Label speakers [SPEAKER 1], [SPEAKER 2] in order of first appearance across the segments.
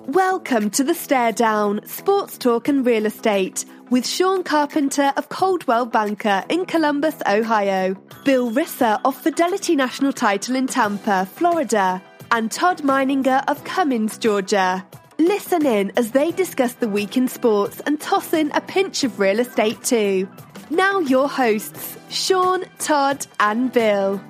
[SPEAKER 1] Welcome to the Stare Down, Sports Talk and Real Estate with Sean Carpenter of Coldwell Banker in Columbus, Ohio, Bill Risser of Fidelity National Title in Tampa, Florida, and Todd Meininger of Cummins, Georgia. Listen in as they discuss the week in sports and toss in a pinch of real estate too. Now your hosts, Sean, Todd and Bill.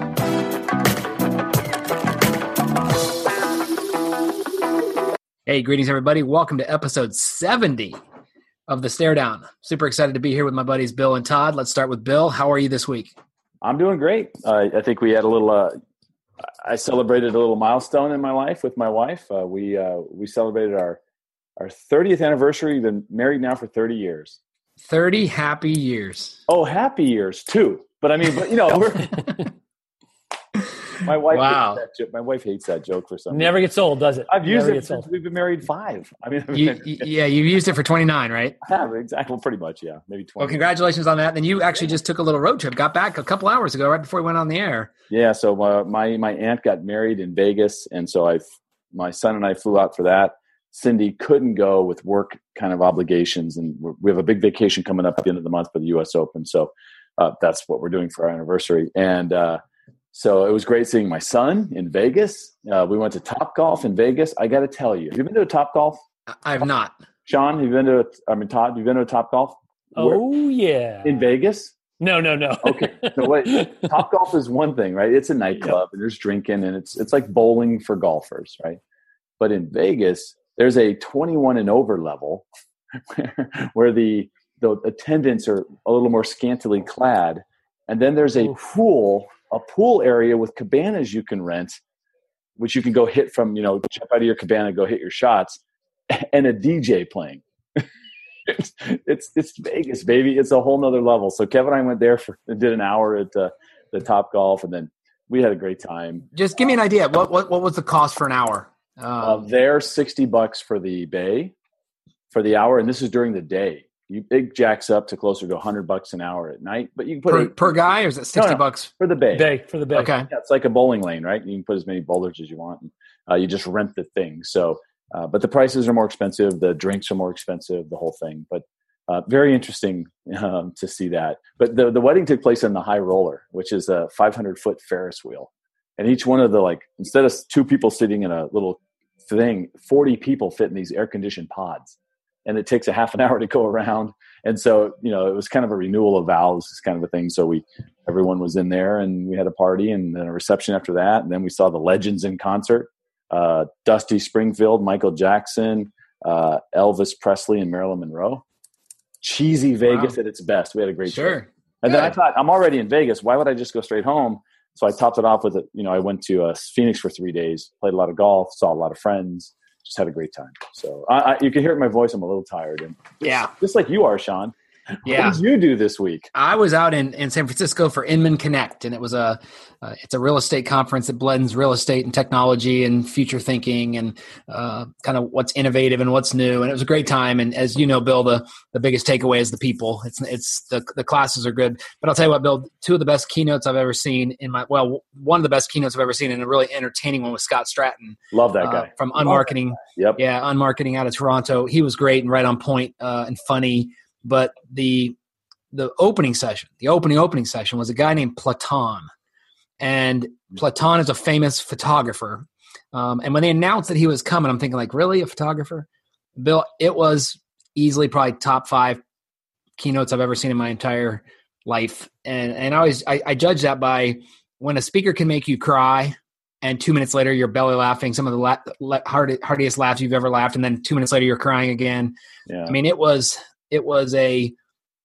[SPEAKER 2] Hey, greetings, everybody. Welcome to episode 70 of the Stare Down. Super excited to be here with my buddies Bill and Todd. Let's start with Bill. How are you this week?
[SPEAKER 3] I'm doing great. I think we had a little I celebrated a little milestone in my life with my wife. We celebrated our 30th anniversary. We've been married now for 30 years.
[SPEAKER 2] 30 happy years.
[SPEAKER 3] Oh, happy years too. But we're my wife.
[SPEAKER 2] Wow.
[SPEAKER 3] My wife hates that joke for some reason.
[SPEAKER 4] Never gets old, does it?
[SPEAKER 3] I've used it since we've been married 5.
[SPEAKER 2] You've used it for 29, right?
[SPEAKER 3] I have, exactly. Pretty much, yeah. Maybe 20.
[SPEAKER 2] Well, congratulations on that. Then you actually just took a little road trip, got back a couple hours ago, right before we went on the air.
[SPEAKER 3] Yeah, so my aunt got married in Vegas, and so my son and I flew out for that. Cindy couldn't go with work kind of obligations, and we have a big vacation coming up at the end of the month for the U.S. Open, so that's what we're doing for our anniversary. And so it was great seeing my son in Vegas. We went to Topgolf in Vegas. I got to tell you, have you been to a Topgolf?
[SPEAKER 2] I have not.
[SPEAKER 3] Sean, Todd, you've been to a Topgolf?
[SPEAKER 4] Oh, yeah.
[SPEAKER 3] In Vegas?
[SPEAKER 4] No.
[SPEAKER 3] Okay. So wait, Topgolf is one thing, right? It's a nightclub and there's drinking and it's like bowling for golfers, right? But in Vegas, there's a 21 and over level where the attendants are a little more scantily clad. And then there's a pool area with cabanas you can rent, which you can go hit from, jump out of your cabana, go hit your shots, and a DJ playing. It's Vegas, baby. It's a whole nother level. So Kevin and I went there and did an hour at the Topgolf, and then we had a great time. Just
[SPEAKER 2] give me an idea. What was the cost for an hour?
[SPEAKER 3] They're $60 for the bay for the hour, and this is during the day. It jacks up to closer to $100 an hour at night, but you can put
[SPEAKER 2] per guy, or is it $60
[SPEAKER 3] for the bay?
[SPEAKER 4] For the bay.
[SPEAKER 2] Okay,
[SPEAKER 3] yeah, it's like a bowling lane, right? You can put as many bowlers as you want. And, you just rent the thing. So, but the prices are more expensive. The drinks are more expensive. The whole thing, but very interesting to see that. But the wedding took place in the High Roller, which is a 500-foot Ferris wheel, and each one of instead of 2 people sitting in a little thing, 40 people fit in these air-conditioned pods. And it takes a half an hour to go around. And so, it was kind of a renewal of vows, this kind of a thing. So everyone was in there and we had a party and then a reception after that. And then we saw the legends in concert, Dusty Springfield, Michael Jackson, Elvis Presley, and Marilyn Monroe. Cheesy Vegas at its best. We had a great trip. And then I thought, I'm already in Vegas. Why would I just go straight home? So I topped it off with I went to Phoenix for 3 days, played a lot of golf, saw a lot of friends. Just had a great time. So you can hear it in my voice. I'm a little tired. And just like you are, Sean.
[SPEAKER 2] Yeah.
[SPEAKER 3] What did you do this week?
[SPEAKER 2] I was out in San Francisco for Inman Connect, and it was it's a real estate conference that blends real estate and technology and future thinking and kind of what's innovative and what's new. And it was a great time. And as you know, Bill, the biggest takeaway is the people. It's the classes are good. But I'll tell you what, Bill, 2 of the best keynotes I've ever seen one of the best keynotes I've ever seen, and a really entertaining one was Scott Stratton.
[SPEAKER 3] Love that guy.
[SPEAKER 2] From Unmarketing.
[SPEAKER 3] Yep.
[SPEAKER 2] Yeah, Unmarketing out of Toronto. He was great and right on point and funny. But the opening session was a guy named Platon. And Platon is a famous photographer. And when they announced that he was coming, I'm thinking really, a photographer? Bill, it was easily probably top 5 keynotes I've ever seen in my entire life. And I judge that by when a speaker can make you cry and 2 minutes later you're belly laughing, some of the heartiest laughs you've ever laughed, and then 2 minutes later you're crying again. Yeah. I mean, it was a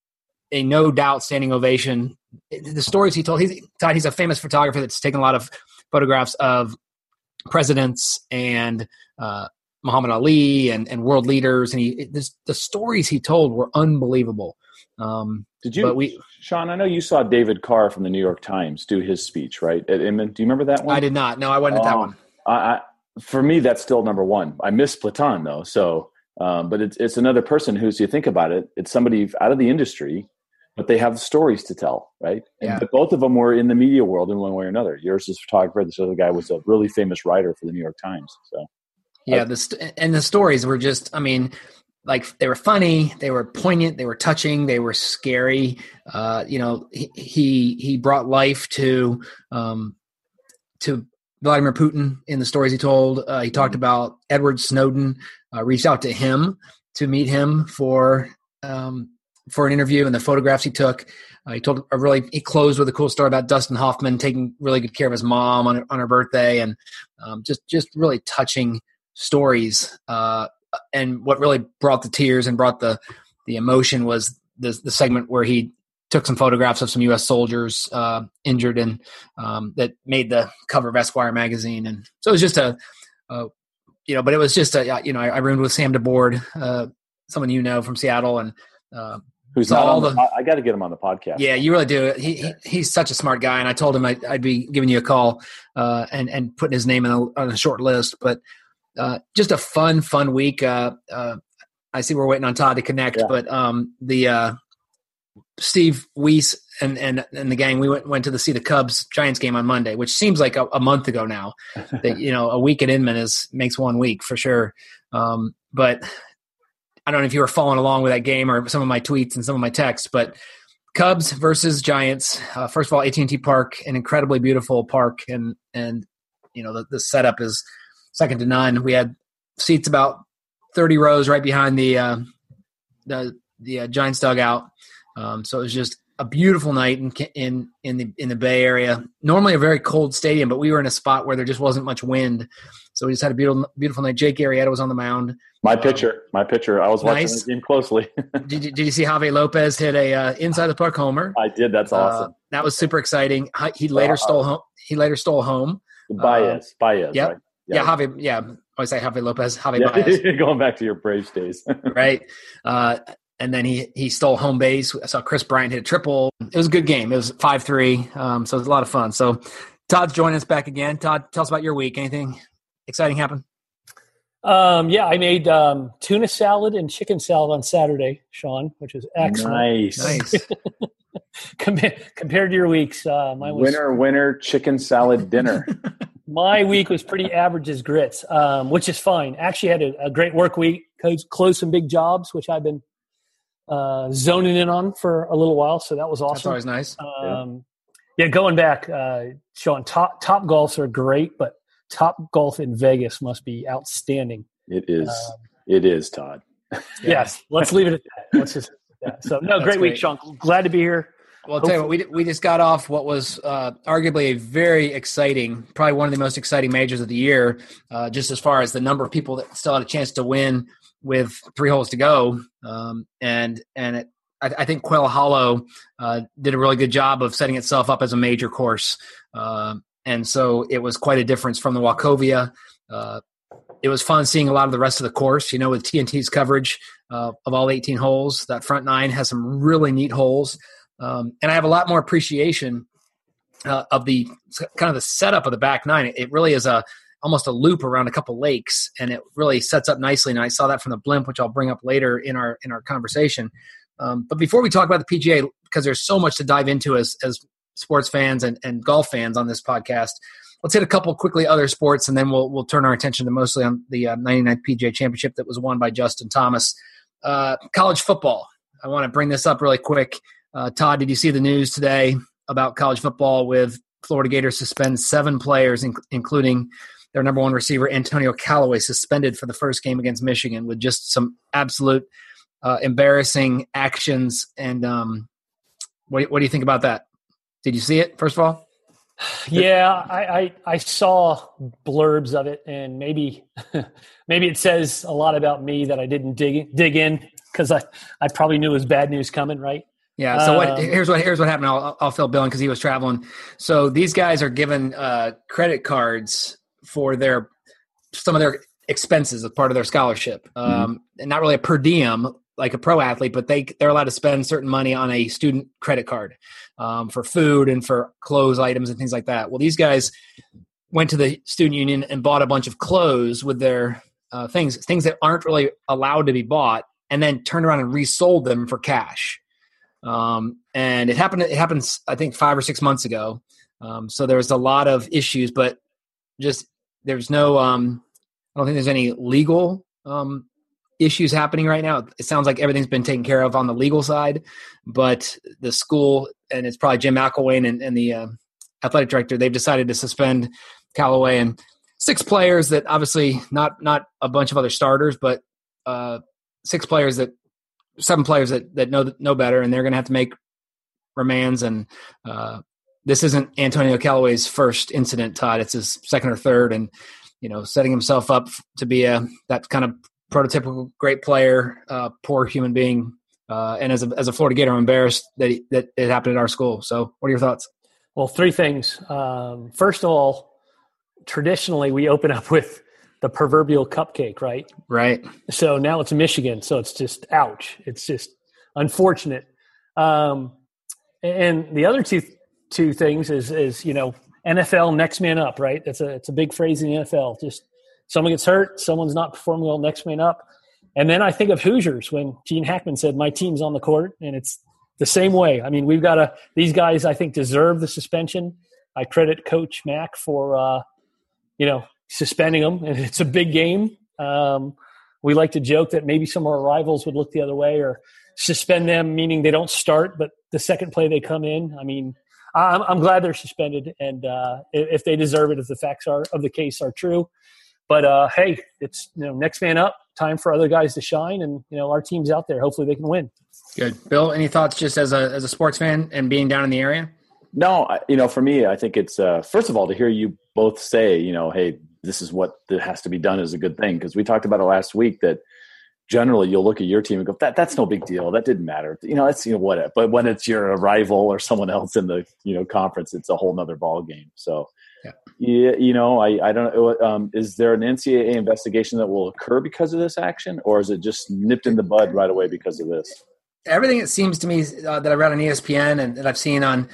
[SPEAKER 2] no doubt standing ovation. The stories he told, he's a famous photographer that's taken a lot of photographs of presidents and Muhammad Ali and world leaders. And the stories he told were unbelievable.
[SPEAKER 3] Did you, Sean, I know you saw David Carr from the New York Times do his speech, right? At Inman. Do you remember that one?
[SPEAKER 2] I did not. No, I wasn't at that one.
[SPEAKER 3] For me, that's still number 1. I miss Platon though. So, but it's another person who's, you think about it, it's somebody out of the industry, but they have stories to tell, right?
[SPEAKER 2] Yeah.
[SPEAKER 3] But both of them were in the media world in one way or another. Yours is a photographer. This other guy was a really famous writer for the New York Times. So
[SPEAKER 2] Yeah, and the stories were just, I mean, like they were funny, they were poignant, they were touching, they were scary. He brought life to Vladimir Putin in the stories he told. He talked about Edward Snowden, reached out to him to meet him for an interview, and the photographs he took. He closed with a cool story about Dustin Hoffman taking really good care of his mom on her birthday, and just really touching stories. And what really brought the tears and brought the emotion was the segment where he took some photographs of some U.S. soldiers injured, and that made the cover of Esquire magazine. And so it was just but it was just I roomed with Sam DeBoard, someone from Seattle, and
[SPEAKER 3] who's not on I got to get him on the podcast.
[SPEAKER 2] Yeah, you really do. He's such a smart guy, and I told him I'd be giving you a call and putting his name on a short list. But just a fun week. I see we're waiting on Todd to connect, but the Steve Weiss and the gang, we went to see the Cubs Giants game on Monday, which seems like a month ago now. That, a week at Inman makes 1 week for sure. But I don't know if you were following along with that game or some of my tweets and some of my texts, but Cubs versus Giants. First of all, AT&T Park, an incredibly beautiful park, and the setup is second to none. We had seats about 30 rows right behind the Giants dugout. So it was just a beautiful night in the Bay Area. Normally a very cold stadium, but we were in a spot where there just wasn't much wind. So we just had a beautiful night. Jake Arrieta was on the mound. My pitcher. I was watching the game closely. Did you see Javi Lopez hit a inside the park homer?
[SPEAKER 3] I did. That's awesome.
[SPEAKER 2] That was super exciting. He later stole home.
[SPEAKER 3] Baez.
[SPEAKER 2] Yep.
[SPEAKER 3] Right?
[SPEAKER 2] Yeah, Javi. Yeah, I always say Javi Lopez. Baez.
[SPEAKER 3] Going back to your Braves days,
[SPEAKER 2] right? And then he stole home base. I saw Chris Bryant hit a triple. It was a good game. It was 5-3, so it was a lot of fun. So Todd's joining us back again. Todd, tell us about your week. Anything exciting happen?
[SPEAKER 4] I made tuna salad and chicken salad on Saturday, Sean, which is excellent.
[SPEAKER 3] Nice.
[SPEAKER 4] Compared to your weeks, mine was
[SPEAKER 3] winner chicken salad dinner.
[SPEAKER 4] My week was pretty average as grits, which is fine. Actually, had a great work week. Closed some big jobs, which I've been zoning in on for a little while. So that was awesome.
[SPEAKER 2] That's always nice.
[SPEAKER 4] Going back, Sean, top golfs are great, but Top Golf in Vegas must be outstanding.
[SPEAKER 3] It is. It is, Todd.
[SPEAKER 4] Yes. Let's leave it at that. Let's just. Yeah. So great week, Sean. Glad to be here.
[SPEAKER 2] Well, I'll tell you what, we just got off what was arguably a very exciting, probably one of the most exciting majors of the year, just as far as the number of people that still had a chance to win with 3 holes to go. I think Quail Hollow did a really good job of setting itself up as a major course. And so it was quite a difference from the Wachovia. It was fun seeing a lot of the rest of the course, with TNT's coverage of all 18 holes. That front 9 has some really neat holes. And I have a lot more appreciation of the kind of the setup of the back 9. It really is almost a loop around a couple lakes, and it really sets up nicely. And I saw that from the blimp, which I'll bring up later in our conversation. But before we talk about the PGA, because there's so much to dive into as sports fans and golf fans on this podcast, let's hit a couple quickly other sports, and then we'll turn our attention to mostly on the 99th PGA Championship that was won by Justin Thomas. College football. I want to bring this up really quick. Todd, did you see the news today about college football with Florida Gators suspend 7 players, including their number 1 receiver, Antonio Callaway, suspended for the first game against Michigan with just some absolute embarrassing actions. And what do you think about that? Did you see it, first of all?
[SPEAKER 4] Yeah, I saw blurbs of it, and maybe it says a lot about me that I didn't dig in because I probably knew it was bad news coming, right?
[SPEAKER 2] Yeah. So here's what happened. I'll fill Bill in because he was traveling. So these guys are given credit cards for some of their expenses as part of their scholarship, and not really a per diem like a pro athlete, but they're allowed to spend certain money on a student credit card for food and for clothes items and things like that. Well, these guys went to the student union and bought a bunch of clothes with their things that aren't really allowed to be bought, and then turned around and resold them for cash. And it happens, I think 5 or 6 months ago. So there was a lot of issues, but just, there's no, I don't think there's any legal issues happening right now. It sounds like everything's been taken care of on the legal side, but the school, and it's probably Jim McElwain and the athletic director, they've decided to suspend Callaway and 6 players that obviously not a bunch of other starters, but 7 players that know better, and they're going to have to make remands. And this isn't Antonio Callaway's first incident, Todd. It's his second or third, and setting himself up to be that kind of prototypical great player, poor human being. And as a Florida Gator, I'm embarrassed that it happened at our school. So what are your thoughts?
[SPEAKER 4] Well, 3 things. First of all, traditionally we open up with the proverbial cupcake, right?
[SPEAKER 2] Right.
[SPEAKER 4] So now it's Michigan. So it's just, ouch. It's just unfortunate. And the other two things is NFL next man up, right? It's a big phrase in the NFL. Just someone gets hurt, someone's not performing well, next man up. And then I think of Hoosiers when Gene Hackman said, my team's on the court, and it's the same way. I mean, these guys, I think, deserve the suspension. I credit Coach Mack for, suspending them. And it's a big game. We like to joke that maybe some of our rivals would look the other way or suspend them, meaning they don't start, but the second play they come in. I mean, I'm glad they're suspended, and if they deserve it, if the facts of the case are true. But hey, it's next man up. Time for other guys to shine, and our team's out there. Hopefully, they can win.
[SPEAKER 2] Good, Bill. Any thoughts, just as a sports fan and being down in the area?
[SPEAKER 3] No, for me, I think it's first of all to hear you both say, hey, this is what has to be done is a good thing, because we talked about it last week that generally you'll look at your team and go, that's no big deal. That didn't matter. It's whatever. But when it's your rival or someone else in the conference, it's a whole nother ball game. So yeah, I don't know. Is there an NCAA investigation that will occur because of this action, or is it just nipped in the bud right away because of this?
[SPEAKER 2] Everything it seems to me that I read on ESPN and that I've seen on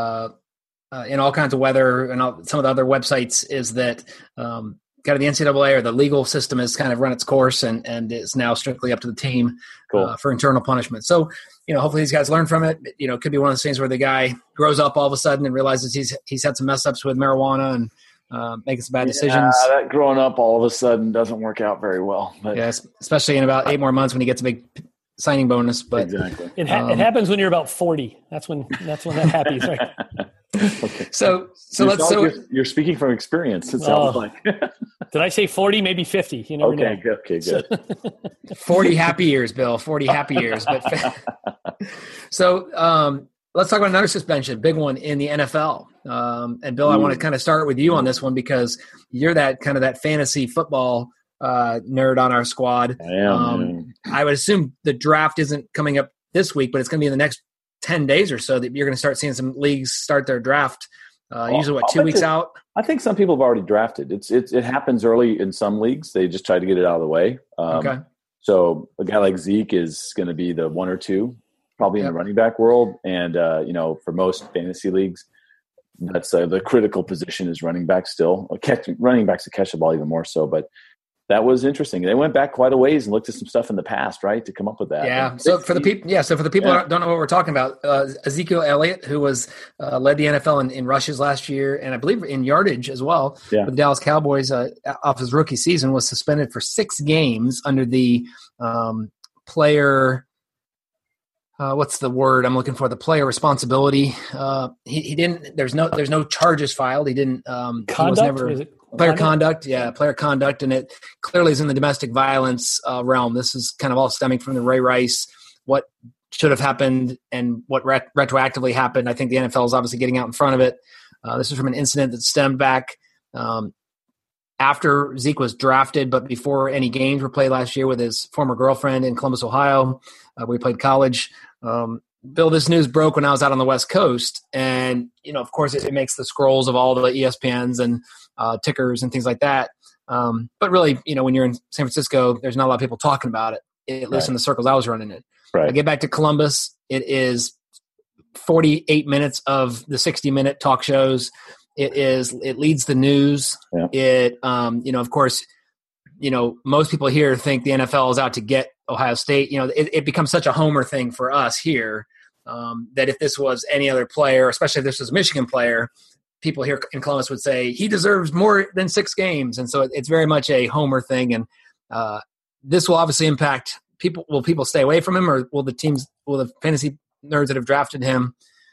[SPEAKER 2] in all kinds of weather and some of the other websites is that kind of the NCAA or the legal system has kind of run its course and is now strictly up to the team for internal punishment. So, hopefully these guys learn from it. It could be one of those things where the guy grows up all of a sudden and realizes he's had some mess ups with marijuana and making some bad decisions.
[SPEAKER 3] That growing up all of a sudden doesn't work out very well. But.
[SPEAKER 2] Yeah, especially in about 8 more months when he gets a big signing bonus. But
[SPEAKER 3] exactly.
[SPEAKER 4] It happens when you're about 40. That's when that happens, right?
[SPEAKER 3] Okay.
[SPEAKER 2] So
[SPEAKER 3] you're speaking from experience. It sounds like.
[SPEAKER 4] Did I say 40? Maybe 50. You never know.
[SPEAKER 3] Okay, good.
[SPEAKER 2] 40 happy years, Bill. 40 happy years. But so let's talk about another suspension, big one in the NFL. And Bill, I want to kind of start with you on this one because you're that fantasy football nerd on our squad.
[SPEAKER 3] I am.
[SPEAKER 2] I would assume the draft isn't coming up this week, but it's going to be in the next 10 days or so that you're going to start seeing some leagues start their draft. Usually, 2 weeks out?
[SPEAKER 3] I think some people have already drafted. It happens early in some leagues. They just try to get it out of the way.
[SPEAKER 2] Okay.
[SPEAKER 3] So a guy like Zeke is going to be the 1 or 2, probably in the running back world. And, for most fantasy leagues, that's the critical position is running back still. Running backs to catch the ball even more so, but that was interesting. They went back quite a ways and looked at some stuff in the past, right, to come up with that.
[SPEAKER 2] Yeah. So for the people, who don't know what we're talking about, Ezekiel Elliott, who was led the NFL in rushes last year, and I believe in yardage as well, with the Dallas Cowboys off his rookie season, was suspended for 6 games under the player. What's the word I'm looking for? The player responsibility. He didn't. There's no charges filed. He didn't.
[SPEAKER 4] Conduct.
[SPEAKER 2] He was never. Player conduct, player conduct, and it clearly is in the domestic violence realm. This is kind of all stemming from the Ray Rice, what should have happened and what retroactively happened. I think the NFL is obviously getting out in front of it. This is from an incident that stemmed back after Zeke was drafted, but before any games were played last year with his former girlfriend in Columbus, Ohio, where he played college. Bill, this news broke when I was out on the West Coast, and of course, it makes the scrolls of all the ESPNs and tickers and things like that. But really, when you're in San Francisco, there's not a lot of people talking about it, at least in the circles I was running in.
[SPEAKER 3] Right.
[SPEAKER 2] I get back to Columbus. It is 48 minutes of the 60-minute talk shows. It leads the news. Yeah. Of course, most people here think the NFL is out to get Ohio State. It becomes such a homer thing for us here that if this was any other player, especially if this was a Michigan player, people here in Columbus would say he deserves more than 6 games. And so it's very much a homer thing. And this will obviously impact people. Will people stay away from him, or will the fantasy nerds that have drafted him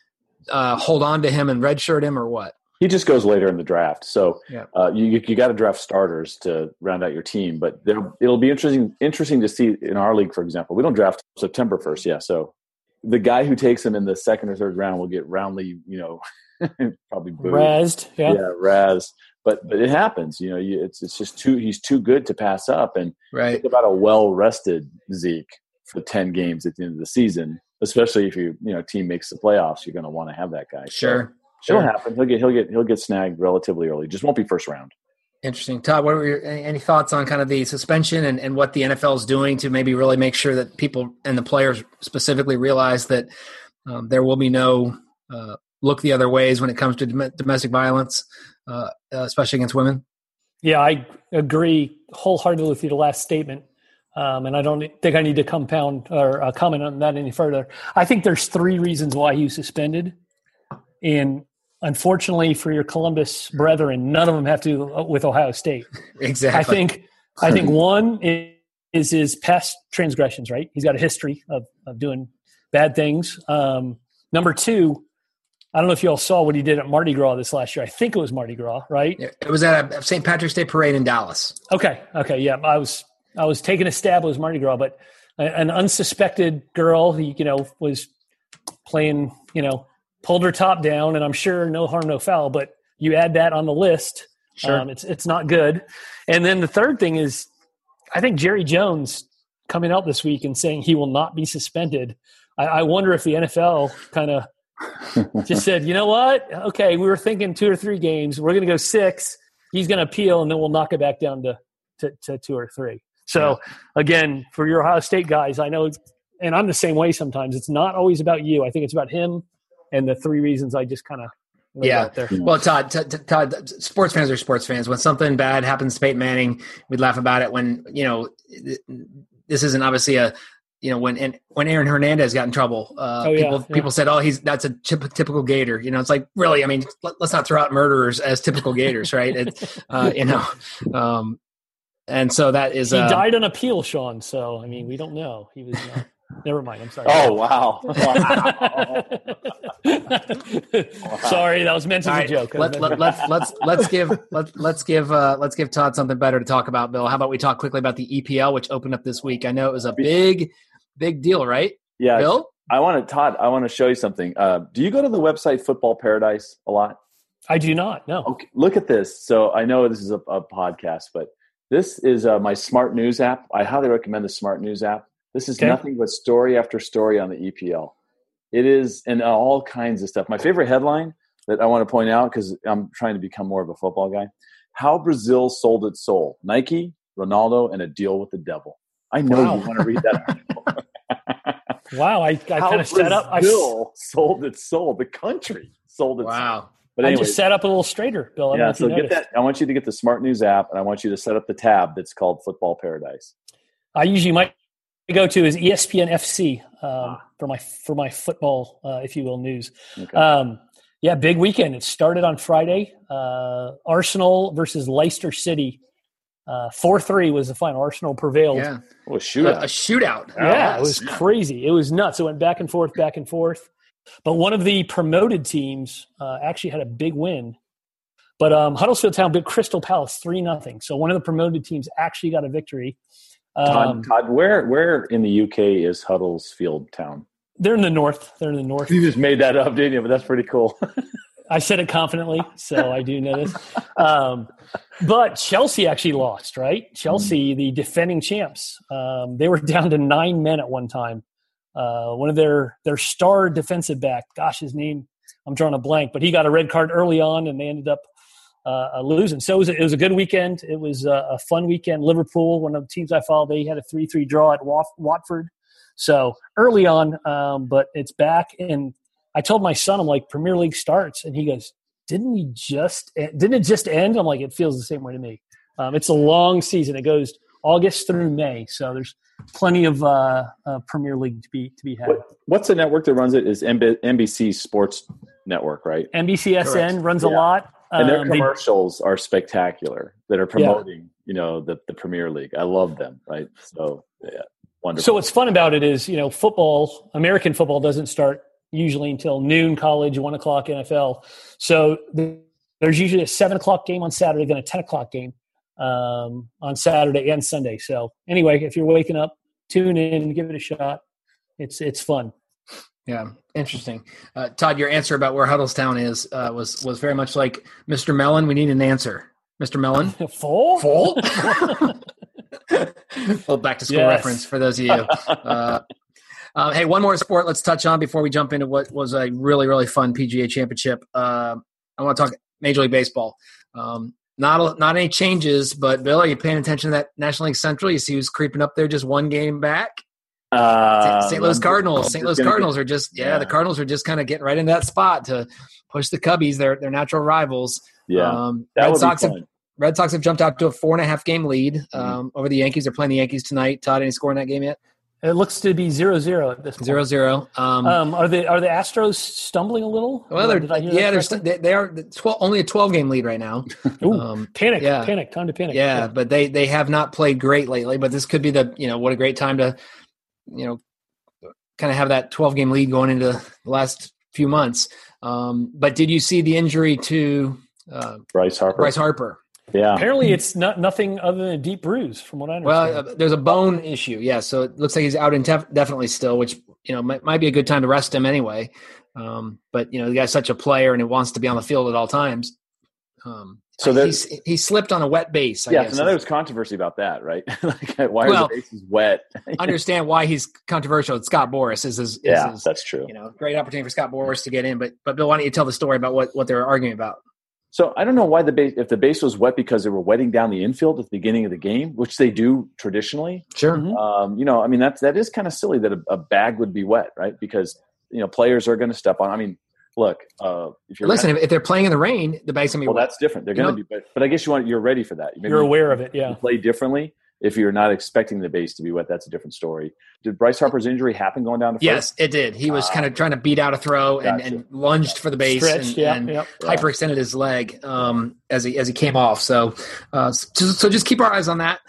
[SPEAKER 2] hold on to him and redshirt him, or what?
[SPEAKER 3] He just goes later in the draft. So
[SPEAKER 2] yeah.
[SPEAKER 3] You got to draft starters to round out your team. But it'll be interesting to see in our league, for example. We don't draft September 1st. Yeah. So the guy who takes him in the second or third round will get roundly, probably booed.
[SPEAKER 4] Razzed. Yeah.
[SPEAKER 3] Razzed. But it happens. It's just he's too good to pass up. And think about a well-rested Zeke for 10 games at the end of the season, especially if team makes the playoffs. You're going to want to have that guy.
[SPEAKER 2] Sure.
[SPEAKER 3] It'll happen. He'll get snagged relatively early. Just won't be first round.
[SPEAKER 2] Interesting. Todd, what were any thoughts on kind of the suspension and what the NFL is doing to maybe really make sure that people and the players specifically realize that there will be no look the other ways when it comes to domestic violence, especially against women?
[SPEAKER 4] Yeah, I agree wholeheartedly with your last statement. And I don't think I need to compound or comment on that any further. I think there's 3 reasons why he was suspended. And unfortunately for your Columbus brethren, none of them have to do with Ohio State.
[SPEAKER 2] Exactly.
[SPEAKER 4] I think one is his past transgressions, right? He's got a history of doing bad things. Number 2, I don't know if you all saw what he did at Mardi Gras this last year. I think it was Mardi Gras, right?
[SPEAKER 2] It was at a St. Patrick's Day parade in Dallas.
[SPEAKER 4] Okay. Yeah. I was taking a stab. It was Mardi Gras, but an unsuspected girl, was playing, pulled her top down, and I'm sure no harm, no foul, but you add that on the list.
[SPEAKER 2] Sure.
[SPEAKER 4] It's not good. And then the third thing is, I think Jerry Jones coming out this week and saying he will not be suspended. I wonder if the NFL kind of just said, you know what? Okay, we were thinking 2 or 3 games. We're going to go 6. He's going to appeal, and then we'll knock it back down to 2 or 3. So, again, for your Ohio State guys, I know, and I'm the same way sometimes, it's not always about you. I think it's about him and the 3 reasons I just kind of out there.
[SPEAKER 2] Well, Todd, sports fans are sports fans. When something bad happens to Peyton Manning, we'd laugh about it. When, this isn't obviously when Aaron Hernandez got in trouble, people said, that's a typical Gator. It's like, really, I mean, let's not throw out murderers as typical Gators, right? And so that is
[SPEAKER 4] he died on appeal, Sean. So I mean, we don't know. He was never mind. I'm sorry.
[SPEAKER 3] Oh wow!
[SPEAKER 4] Sorry, that was meant as a joke.
[SPEAKER 2] Let's give Todd something better to talk about. Bill, how about we talk quickly about the EPL, which opened up this week? I know it was a big deal, right?
[SPEAKER 3] Yeah,
[SPEAKER 2] Bill.
[SPEAKER 3] I want to show you something. Do you go to the website Football Paradise a lot?
[SPEAKER 4] I do not. No.
[SPEAKER 3] Okay, look at this. So I know this is a podcast, but this is my Smart News app. I highly recommend the Smart News app. This is nothing but story after story on the EPL. It is, and all kinds of stuff. My favorite headline that I want to point out, because I'm trying to become more of a football guy: how Brazil sold its soul. Nike, Ronaldo, and a deal with the devil. I know you want to read that article.
[SPEAKER 4] Wow, I kind of set up.
[SPEAKER 3] Brazil sold its soul. The country sold its soul. But anyway,
[SPEAKER 4] I just set up a little straighter, Bill.
[SPEAKER 3] So get that. I want you to get the Smart News app, and I want you to set up the tab that's called Football Paradise.
[SPEAKER 4] I usually might go-to is ESPN FC for my football, if you will, news. Okay. Big weekend. It started on Friday. Arsenal versus Leicester City. 4-3 was the final. Arsenal prevailed.
[SPEAKER 2] Yeah.
[SPEAKER 3] Oh, a shootout.
[SPEAKER 2] A shootout.
[SPEAKER 4] Yeah, it was crazy. It was nuts. It went back and forth. But one of the promoted teams actually had a big win. But Huddersfield Town beat Crystal Palace 3-0. So one of the promoted teams actually got a victory.
[SPEAKER 3] Todd, where in the UK is Huddersfield Town?
[SPEAKER 4] They're in the north.
[SPEAKER 3] You just made that up, didn't you? But that's pretty cool.
[SPEAKER 4] I said it confidently, so I do know this. But Chelsea actually lost, right? Chelsea, the defending champs, they were down to 9 men at one time. One of their star defensive back, gosh, his name, I'm drawing a blank, but he got a red card early on, and they ended up losing. So it was a good weekend. It was a fun weekend. Liverpool, one of the teams I follow, they had a 3-3 draw at Watford. So early on, but it's back. And I told my son, I'm like, Premier League starts, and he goes, didn't it just end? I'm like, it feels the same way to me. It's a long season. It goes August through May. So there's plenty of Premier League to be had.
[SPEAKER 3] What's the network that runs it? Is NBC Sports Network, right?
[SPEAKER 4] NBCSN runs a lot.
[SPEAKER 3] And their commercials are spectacular that are promoting, the Premier League. I love them, right? So, yeah, wonderful.
[SPEAKER 4] So what's fun about it is, football, American football doesn't start usually until noon college, 1 o'clock NFL. So there's usually a 7 o'clock game on Saturday, then a 10 o'clock game on Saturday and Sunday. So anyway, if you're waking up, tune in and give it a shot. It's fun.
[SPEAKER 2] Yeah, interesting. Todd, your answer about where Huddlestown is was very much like Mr. Mellon. We need an answer, Mr. Mellon.
[SPEAKER 4] Full.
[SPEAKER 2] Well, back to school reference for those of you. Hey, one more sport let's touch on before we jump into what was a really, really fun PGA Championship. I want to talk Major League Baseball. Not any changes, but Bill, are you paying attention to that National League Central? You see who's creeping up there, just one game back. St. Louis Cardinals. St. Louis Cardinals are just the Cardinals are just kind of getting right into that spot to push the Cubbies, their natural rivals.
[SPEAKER 3] Yeah,
[SPEAKER 2] Red Sox have jumped out to a 4.5 game lead over the Yankees. They're playing the Yankees tonight. Todd, any score in that game yet?
[SPEAKER 4] It looks to be 0-0 at this point.
[SPEAKER 2] 0-0.
[SPEAKER 4] Are the Astros stumbling a little?
[SPEAKER 2] Well, they are only a 12 game lead right now.
[SPEAKER 4] Panic! Time to panic.
[SPEAKER 2] Yeah, but they have not played great lately. But this could be what a great time to kind of have that 12 game lead going into the last few months. But did you see the injury to
[SPEAKER 3] Bryce Harper? Yeah.
[SPEAKER 4] Apparently it's nothing other than a deep bruise from what I understand.
[SPEAKER 2] Well, there's a bone issue. Yeah. So it looks like he's out indefinitely still, which, might be a good time to rest him anyway. But the guy's such a player and he wants to be on the field at all times. So he slipped on a wet base. I guess.
[SPEAKER 3] So now there's controversy about that, right? Why are the bases wet?
[SPEAKER 2] Understand why he's controversial. Scott Boras is
[SPEAKER 3] that's true.
[SPEAKER 2] Great opportunity for Scott Boras to get in. But Bill, why don't you tell the story about what they were arguing about?
[SPEAKER 3] So I don't know why if the base was wet because they were wetting down the infield at the beginning of the game, which they do traditionally.
[SPEAKER 2] Sure.
[SPEAKER 3] That is kind of silly that a bag would be wet, right? Because players are going to step on. I mean, look,
[SPEAKER 2] if they're playing in the rain, the bag's gonna be wet.
[SPEAKER 3] That's different. They're going to be, but I guess you're ready for that.
[SPEAKER 4] You're aware of it. Yeah.
[SPEAKER 3] You play differently. If you're not expecting the base to be wet, that's a different story. Did Bryce Harper's injury happen going down to first?
[SPEAKER 2] Yes, it did. He was kind of trying to beat out a throw and lunged for the base and hyperextended his leg as he came off. So just keep our eyes on that.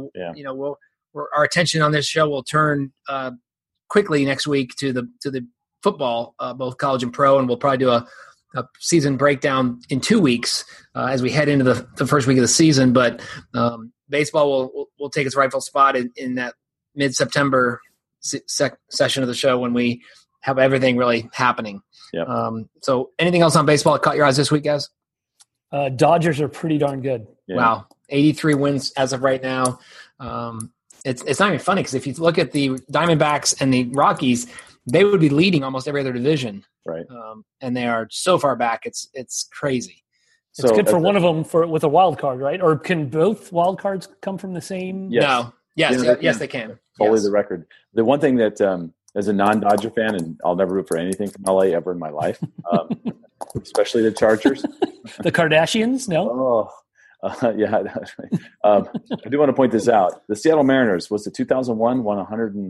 [SPEAKER 2] Our attention on this show will turn quickly next week to the football, both college and pro, and we'll probably do a season breakdown in 2 weeks as we head into the first week of the season. But baseball will take its rightful spot in that mid-September session of the show when we have everything really happening.
[SPEAKER 3] Yep.
[SPEAKER 2] So anything else on baseball that caught your eyes this week, guys?
[SPEAKER 4] Dodgers are pretty darn good.
[SPEAKER 2] Yeah. Wow. 83 wins as of right now. It's not even funny because if you look at the Diamondbacks and the Rockies, they would be leading almost every other division.
[SPEAKER 3] Right.
[SPEAKER 2] And they are so far back. It's crazy.
[SPEAKER 4] It's good for one of them with a wild card, right? Or can both wild cards come from the same?
[SPEAKER 3] Yes.
[SPEAKER 2] No. Yes, they can.
[SPEAKER 3] Totally the record. The one thing that as a non-Dodger fan, and I'll never root for anything from LA ever in my life, especially the Chargers.
[SPEAKER 4] The Kardashians? No?
[SPEAKER 3] I do want to point this out. The Seattle Mariners was the 2001 won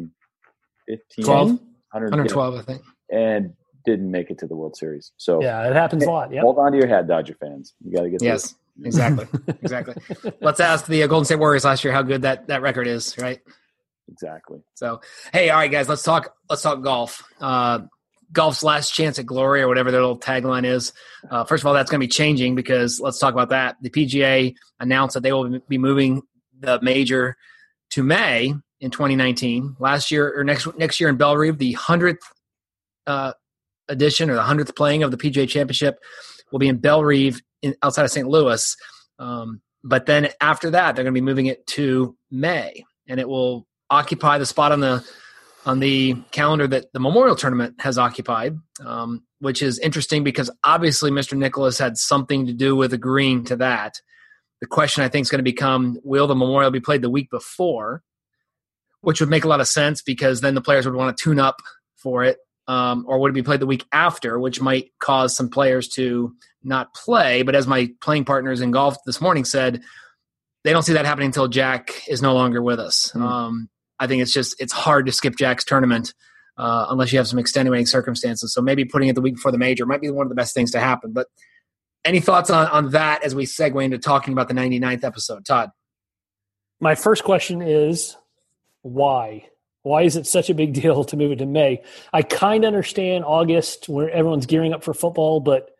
[SPEAKER 2] 112, I think.
[SPEAKER 3] And didn't make it to the World Series. So
[SPEAKER 4] yeah, it happens a lot. Yep.
[SPEAKER 3] Hold on to your head, Dodger fans. You got to get
[SPEAKER 2] this. Exactly. Let's ask the Golden State Warriors last year how good that record is, right?
[SPEAKER 3] Exactly.
[SPEAKER 2] So, hey, all right, guys, let's talk golf. Golf's last chance at glory, or whatever their little tagline is. First of all, that's going to be changing because let's talk about that. The PGA announced that they will be moving the major to May in 2019. Next year in Bellerive, the 100th edition or the 100th playing of the PGA Championship will be in Bellerive outside of St. Louis. But then after that, they're going to be moving it to May, and it will occupy the spot on the calendar that the Memorial Tournament has occupied, which is interesting because obviously Mr. Nicklaus had something to do with agreeing to that. The question I think is going to become, will the Memorial be played the week before, which would make a lot of sense because then the players would want to tune up for it. Or would it be played the week after, which might cause some players to not play. But as my playing partners in golf this morning said, they don't see that happening until Jack is no longer with us. I think it's hard to skip Jack's tournament unless you have some extenuating circumstances. So maybe putting it the week before the major might be one of the best things to happen. But any thoughts on that as we segue into talking about the 99th episode? Todd?
[SPEAKER 4] My first question is, why? Why is it such a big deal to move it to May? I kind of understand August where everyone's gearing up for football, but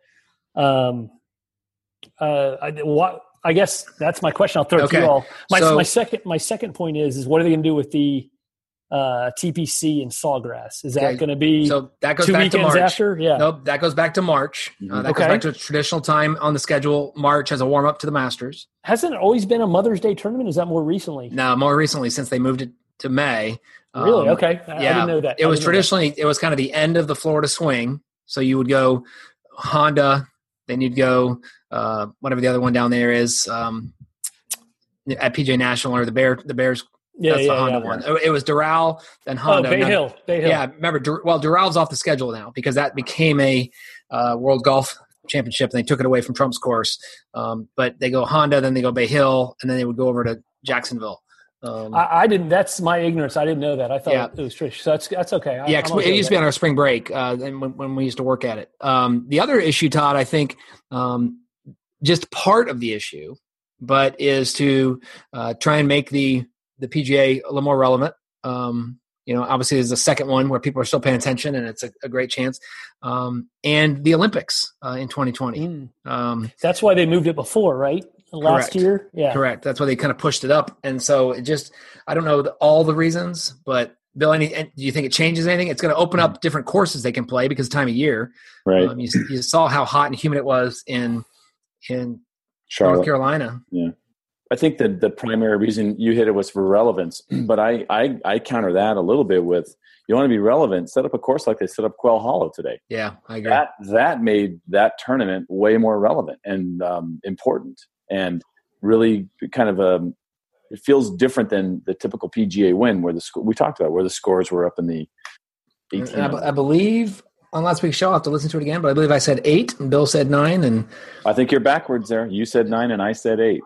[SPEAKER 4] I guess that's my question. I'll throw it to you all. My second point is what are they going to do with the TPC and Sawgrass? Is that going to be
[SPEAKER 2] that goes
[SPEAKER 4] 2
[SPEAKER 2] back to
[SPEAKER 4] weekends
[SPEAKER 2] March?
[SPEAKER 4] after? Yeah.
[SPEAKER 2] Nope, that goes back to March. That goes back to a traditional time on the schedule. March as a warm up to the Masters.
[SPEAKER 4] Hasn't it always been a Mother's Day tournament? Is that more recently?
[SPEAKER 2] No, more recently since they moved it to May.
[SPEAKER 4] Really? Okay. I didn't know that.
[SPEAKER 2] It was traditionally it was kind of the end of the Florida swing. So you would go Honda, then you'd go whatever the other one down there is at PJ National or the Bears. That's the Honda one. It was Doral, then Honda.
[SPEAKER 4] Bay Hill.
[SPEAKER 2] Yeah, remember, Dural's off the schedule now because that became a World Golf Championship, and they took it away from Trump's course. But they go Honda, then they go Bay Hill, and then they would go over to Jacksonville.
[SPEAKER 4] I didn't. That's my ignorance. I didn't know that. I thought it was Trish. So that's okay.
[SPEAKER 2] It used to be on our spring break, and when we used to work at it. The other issue, Todd, I think, just part of the issue, but is to try and make the PGA a little more relevant. Obviously there's a second one where people are still paying attention, and it's a great chance. And the Olympics in 2020.
[SPEAKER 4] That's why they moved it before, right? Last year? Yeah.
[SPEAKER 2] Correct. That's why they kind of pushed it up. And so I don't know all the reasons, but Bill, do you think it changes anything? It's going to open up different courses they can play because of time of year.
[SPEAKER 3] Right.
[SPEAKER 2] You saw how hot and humid it was in
[SPEAKER 3] Charlotte,
[SPEAKER 2] North Carolina.
[SPEAKER 3] Yeah. I think that the primary reason you hit it was for relevance, but I counter that a little bit with, you want to be relevant, set up a course like they set up Quail Hollow today.
[SPEAKER 2] Yeah, I agree.
[SPEAKER 3] That made that tournament way more relevant and important, and really kind of it feels different than the typical PGA win where we talked about where the scores were up in the 18.
[SPEAKER 2] I believe on last week's show, I'll have to listen to it again, but I believe I said 8 and Bill said 9. And
[SPEAKER 3] I think you're backwards there. You said 9 and I said 8.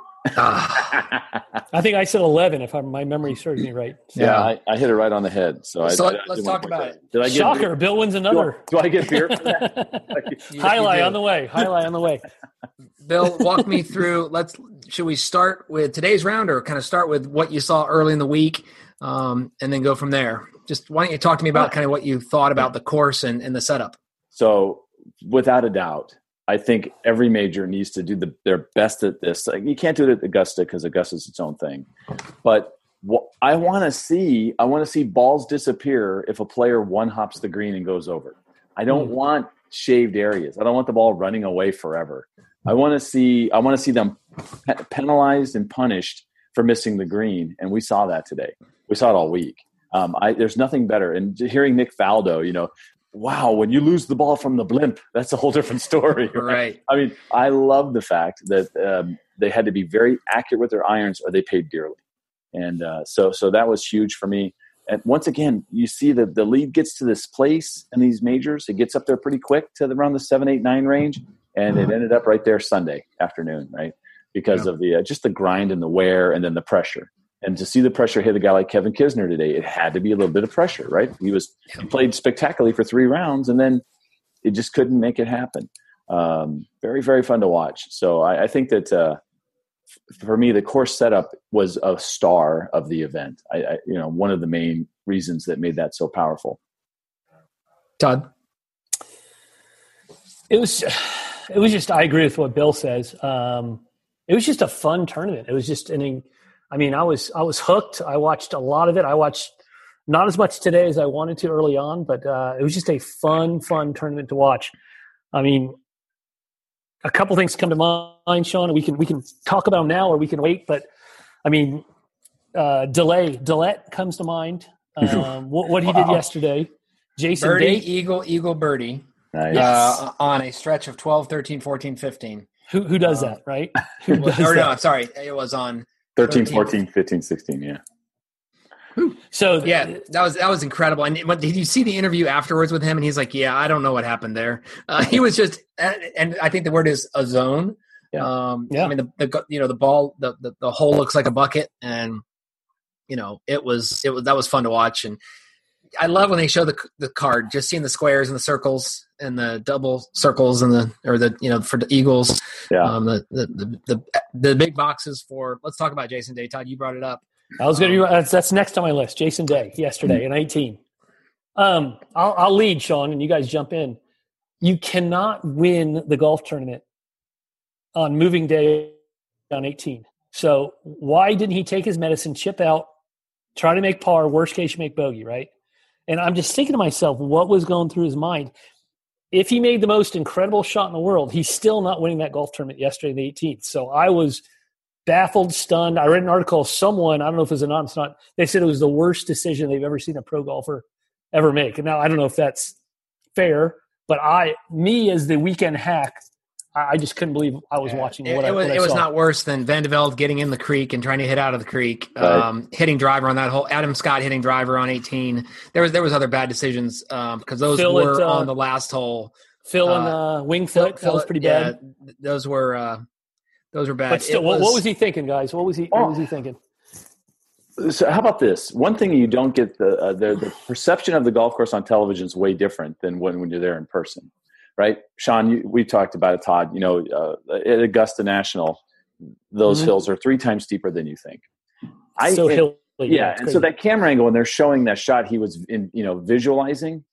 [SPEAKER 4] I think I said 11 if my memory serves me right.
[SPEAKER 3] So. Yeah, I hit it right on the head. So
[SPEAKER 2] let's talk about it.
[SPEAKER 3] Did I get
[SPEAKER 4] Shocker,
[SPEAKER 3] beer?
[SPEAKER 4] Bill wins another.
[SPEAKER 3] Do I get beer for that?
[SPEAKER 4] Highlight on the way.
[SPEAKER 2] Bill, walk me through. Should we start with today's round or kind of start with what you saw early in the week and then go from there? Just why don't you talk to me about kind of what you thought about the course and the setup?
[SPEAKER 3] So without a doubt, I think every major needs to do their best at this. Like, you can't do it at Augusta because Augusta is its own thing. But I want to see balls disappear if a player one hops the green and goes over. I don't want shaved areas. I don't want the ball running away forever. I want to see them penalized and punished for missing the green, and we saw that today. We saw it all week. There's nothing better. And hearing Nick Faldo, wow, when you lose the ball from the blimp, that's a whole different story.
[SPEAKER 2] Right.
[SPEAKER 3] I mean, I love the fact that they had to be very accurate with their irons or they paid dearly. And so that was huge for me. And once again, you see that the lead gets to this place in these majors. It gets up there pretty quick to around the 7, 8, 9 range. And it ended up right there Sunday afternoon, right? Because of the just the grind and the wear and then the pressure. And to see the pressure hit a guy like Kevin Kisner today, it had to be a little bit of pressure, right? He played spectacularly for 3 rounds, and then it just couldn't make it happen. Very, very fun to watch. So I think that for me, the course setup was a star of the event. One of the main reasons that made that so powerful.
[SPEAKER 2] Todd?
[SPEAKER 4] It was just, I agree with what Bill says. It was just a fun tournament. It was just I was hooked. I watched a lot of it. I watched not as much today as I wanted to early on, but it was just a fun tournament to watch. I mean, a couple things come to mind, Sean. We can talk about them now, or we can wait. But I mean, Dillette comes to mind. What he did yesterday. Jason
[SPEAKER 2] birdie,
[SPEAKER 4] Day.
[SPEAKER 2] eagle, birdie.
[SPEAKER 3] Nice.
[SPEAKER 2] On a stretch of 12, 13, 14, 15.
[SPEAKER 4] Who does that, right?
[SPEAKER 2] No, I'm sorry. It was on
[SPEAKER 3] 13, 14, 15, 16, yeah.
[SPEAKER 4] So
[SPEAKER 2] yeah, that was incredible. And did you see the interview afterwards with him? And he's like, "Yeah, I don't know what happened there." He was just, and I think the word is a zone.
[SPEAKER 3] Yeah.
[SPEAKER 2] I mean, the ball, the hole looks like a bucket, and that was fun to watch. And I love when they show the card, just seeing the squares and the circles and the double circles and for the Eagles.
[SPEAKER 3] Yeah.
[SPEAKER 2] The big boxes for. Let's talk about Jason Day. Todd, you brought it up.
[SPEAKER 4] I was going to. That's next on my list. Jason Day yesterday in 18. I'll lead, Sean, and you guys jump in. You cannot win the golf tournament on moving day on 18. So why didn't he take his medicine, chip out, try to make par? Worst case, you make bogey, right? And I'm just thinking to myself, what was going through his mind? If he made the most incredible shot in the world, he's still not winning that golf tournament yesterday, the 18th. So I was baffled, stunned. I read an article of someone, I don't know if it was anonymous or not, they said it was the worst decision they've ever seen a pro golfer ever make. And now I don't know if that's fair, but me as the weekend hack, I just couldn't believe I was watching what I saw.
[SPEAKER 2] It was not worse than Van de Velde getting in the creek and trying to hit out of the creek, hitting driver on that hole. Adam Scott hitting driver on 18. There was other bad decisions because those were on the last hole.
[SPEAKER 4] Phil and Winged Foot. Phil's pretty bad.
[SPEAKER 2] Those were bad.
[SPEAKER 4] But still, what was he thinking, guys? What was he thinking?
[SPEAKER 3] So how about this? One thing you don't get the perception of the golf course on television is way different than when you're there in person. Right, Sean, we talked about it, Todd. At Augusta National, those hills are 3 times steeper than you think.
[SPEAKER 4] Hilly.
[SPEAKER 3] Yeah, and so that camera angle when they're showing that shot he was visualizing,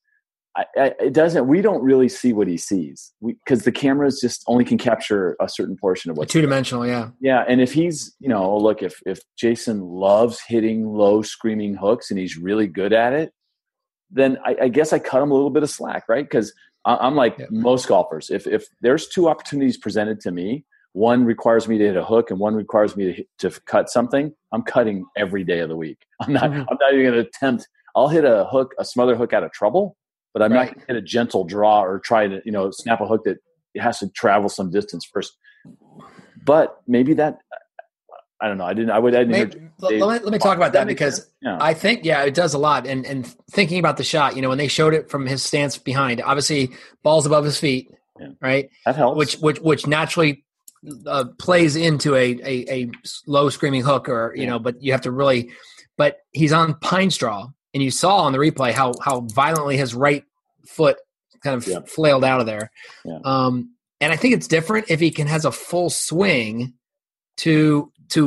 [SPEAKER 3] we don't really see what he sees because the cameras just only can capture a certain portion of what's
[SPEAKER 2] 2-dimensional. Yeah,
[SPEAKER 3] yeah, and if he's look, if Jason loves hitting low screaming hooks and he's really good at it, then I guess I cut him a little bit of slack, right? Because I'm like most golfers. If there's 2 opportunities presented to me, one requires me to hit a hook and one requires me to cut something, I'm cutting every day of the week. I'm not even going to attempt. I'll hit a hook, a smother hook out of trouble, but I'm not going to hit a gentle draw or try to snap a hook that has to travel some distance first. But maybe that. I don't know. I didn't.
[SPEAKER 2] Let me talk about that because I think, it does a lot. And thinking about the shot, when they showed it from his stance behind, obviously ball's above his feet, right?
[SPEAKER 3] That helps.
[SPEAKER 2] Which naturally plays into a low screaming hook but you have to really, but he's on pine straw and you saw on the replay how violently his right foot kind of flailed out of there.
[SPEAKER 3] Yeah.
[SPEAKER 2] And I think it's different if he has a full swing to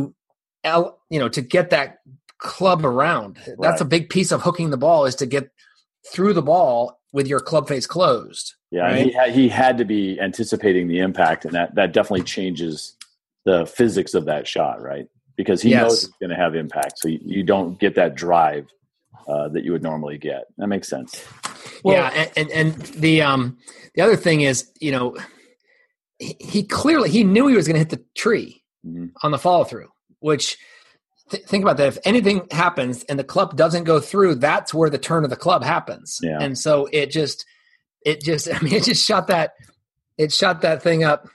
[SPEAKER 2] get that club around. That's a big piece of hooking the ball is to get through the ball with your club face closed.
[SPEAKER 3] Yeah,
[SPEAKER 2] right?
[SPEAKER 3] he had to be anticipating the impact, and that definitely changes the physics of that shot, right? Because he knows it's going to have impact, so you don't get that drive that you would normally get. That makes sense.
[SPEAKER 2] Well, and the other thing is, he clearly knew he was going to hit the tree on the follow through, which think about that. If anything happens and the club doesn't go through, that's where the turn of the club happens. Yeah. And so it just shot that thing up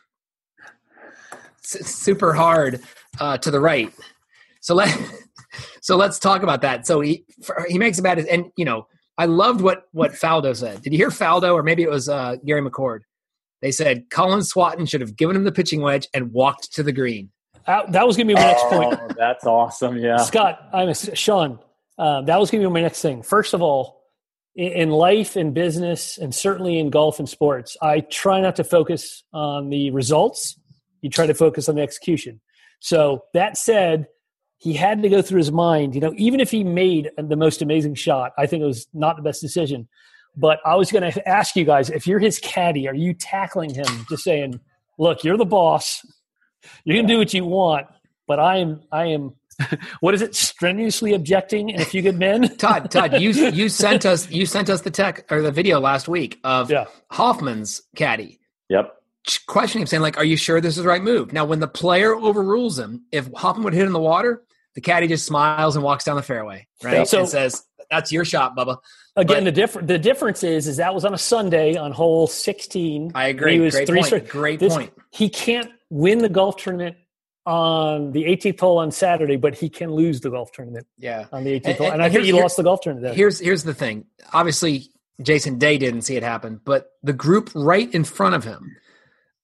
[SPEAKER 2] super hard to the right. So let's talk about that. So he makes a bad, and I loved what Faldo said. Did you hear Faldo, or maybe it was Gary McCord? They said Colin Swatton should have given him the pitching wedge and walked to the green.
[SPEAKER 4] That was going to be my next point.
[SPEAKER 3] That's awesome, yeah.
[SPEAKER 4] Scott, Sean, that was going to be my next thing. First of all, in life and business, and certainly in golf and sports, I try not to focus on the results. You try to focus on the execution. So that said, he had to go through his mind, even if he made the most amazing shot, I think it was not the best decision. But I was going to ask you guys, if you're his caddy, are you tackling him just saying, look, you're the boss. You can do what you want, but I am what is it? Strenuously objecting in A Few Good Men.
[SPEAKER 2] Todd, you sent us the tech or the video last week of Hoffman's caddy.
[SPEAKER 3] Yep.
[SPEAKER 2] Questioning him, saying like, "Are you sure this is the right move?" Now, when the player overrules him, if Hoffman would hit in the water, the caddy just smiles and walks down the fairway, right?
[SPEAKER 3] Yep.
[SPEAKER 2] And says, "That's your shot, Bubba."
[SPEAKER 4] Again, the difference is that was on a Sunday on hole 16.
[SPEAKER 2] I agree. Great point.
[SPEAKER 4] He can't win the golf tournament on the 18th hole on Saturday, but he can lose the golf tournament on the 18th hole. And I think he lost the golf tournament.
[SPEAKER 2] Here's the thing. Obviously, Jason Day didn't see it happen, but the group right in front of him,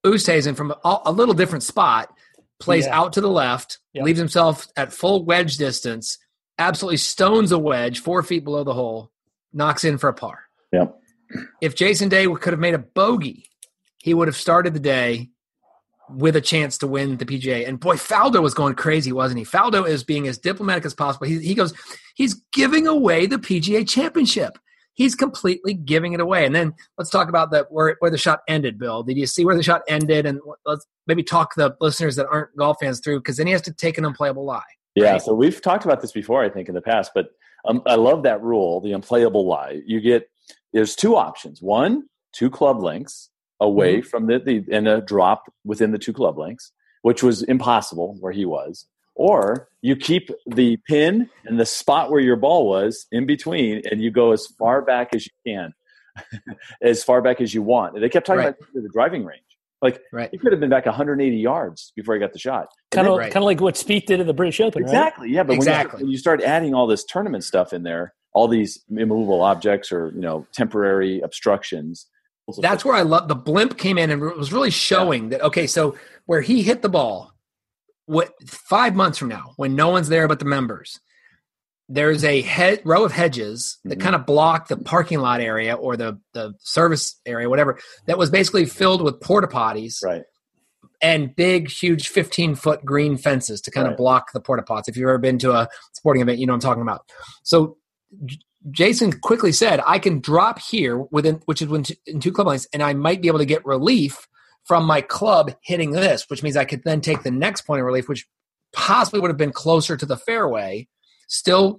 [SPEAKER 2] Oosthuizen from a little different spot plays out to the left, leaves himself at full wedge distance, absolutely stones a wedge 4 feet below the hole, knocks in for a par.
[SPEAKER 3] Yep.
[SPEAKER 2] If Jason Day could have made a bogey, he would have started the day with a chance to win the PGA. And boy, Faldo was going crazy, wasn't he? Faldo is being as diplomatic as possible. He goes, he's giving away the PGA Championship. He's completely giving it away. And then let's talk about where the shot ended, Bill. Did you see where the shot ended? And let's maybe talk the listeners that aren't golf fans through, because then he has to take an unplayable lie.
[SPEAKER 3] Yeah,
[SPEAKER 2] right?
[SPEAKER 3] So we've talked about this before, I think, in the past, but I love that rule, the unplayable lie. There's 2 options. 1, 2 club lengths away from and a drop within the 2 club lengths, which was impossible where he was. Or you keep the pin and the spot where your ball was in between, and you go as far back as you can, as far back as you want. And they kept talking about the driving range. Like, he could have been back 180 yards before he got the shot.
[SPEAKER 4] Kind of like what Spieth did at the British Open,
[SPEAKER 3] exactly,
[SPEAKER 4] right?
[SPEAKER 3] Yeah, but when you start adding all this tournament stuff in there, all these immovable objects or temporary obstructions.
[SPEAKER 2] That's where I love the blimp came in and was really showing that, okay, so where he hit the ball, 5 months from now, when no one's there but the members, there's a row of hedges that kind of block the parking lot area or the service area, whatever, that was basically filled with porta potties,
[SPEAKER 3] right,
[SPEAKER 2] and big, huge 15-foot green fences to kind of block the porta pots. If you've ever been to a sporting event, you know what I'm talking about. So Jason quickly said, I can drop here which is in 2 club lengths, and I might be able to get relief from my club hitting this, which means I could then take the next point of relief, which possibly would have been closer to the fairway, still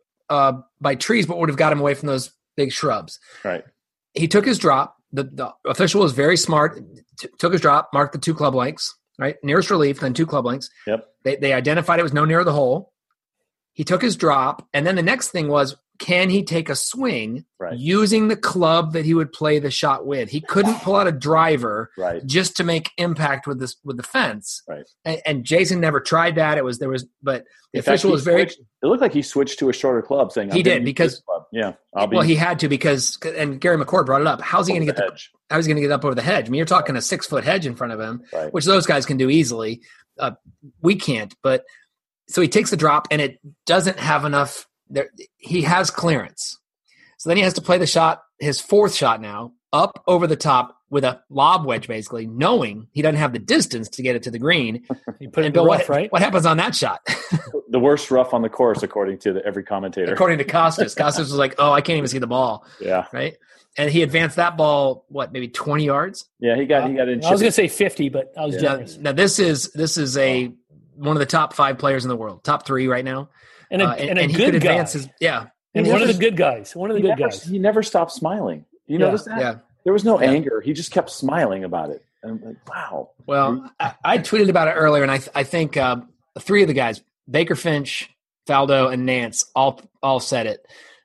[SPEAKER 2] by trees, but would have got him away from those big shrubs.
[SPEAKER 3] Right.
[SPEAKER 2] He took his drop. The official was very smart. Took his drop, marked the 2 club lengths, right? Nearest relief, then 2 club lengths.
[SPEAKER 3] Yep.
[SPEAKER 2] They identified it was no nearer the hole. He took his drop, and then the next thing was, can he take a swing using the club that he would play the shot with? He couldn't pull out a driver just to make impact with the fence. Right. And Jason never tried that. But the official was very.
[SPEAKER 3] It looked like he switched to a shorter club, saying
[SPEAKER 2] he did because he had to and Gary McCord brought it up. How's he going to get how's he going to get up over the hedge? I mean, you're talking a 6-foot hedge in front of him, which those guys can do easily. We can't, but so he takes the drop, and it doesn't have enough. He has clearance. So then he has to play the shot, his 4th shot now, up over the top with a lob wedge, basically, knowing he doesn't have the distance to get it to the green.
[SPEAKER 4] You put it in the rough, right?
[SPEAKER 2] What happens on that shot?
[SPEAKER 3] The worst rough on the course, according to every commentator.
[SPEAKER 2] According to Costas. Costas was like, I can't even see the ball.
[SPEAKER 3] Yeah.
[SPEAKER 2] Right? And he advanced that ball, maybe 20 yards?
[SPEAKER 3] Yeah, he got in.
[SPEAKER 4] I was going to say 50, but I was generous.
[SPEAKER 2] Now this is one of the top 5 players in the world, top 3 right now.
[SPEAKER 4] And he
[SPEAKER 2] could
[SPEAKER 4] good
[SPEAKER 2] advance
[SPEAKER 4] guy. And one of the good guys.
[SPEAKER 3] He never stopped smiling. You notice that?
[SPEAKER 2] Yeah.
[SPEAKER 3] There was no anger. He just kept smiling about it. And I'm like, wow.
[SPEAKER 2] Well, I tweeted about it earlier, and I think 3 of the guys, Baker Finch, Faldo, and Nance, all said it.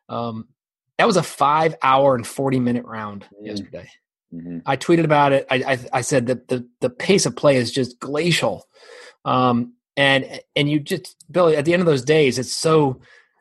[SPEAKER 2] That was a 5-hour and 40-minute round yesterday. Mm-hmm. I tweeted about it. I said that the pace of play is just glacial. And you just, Billy, at the end of those days, it's so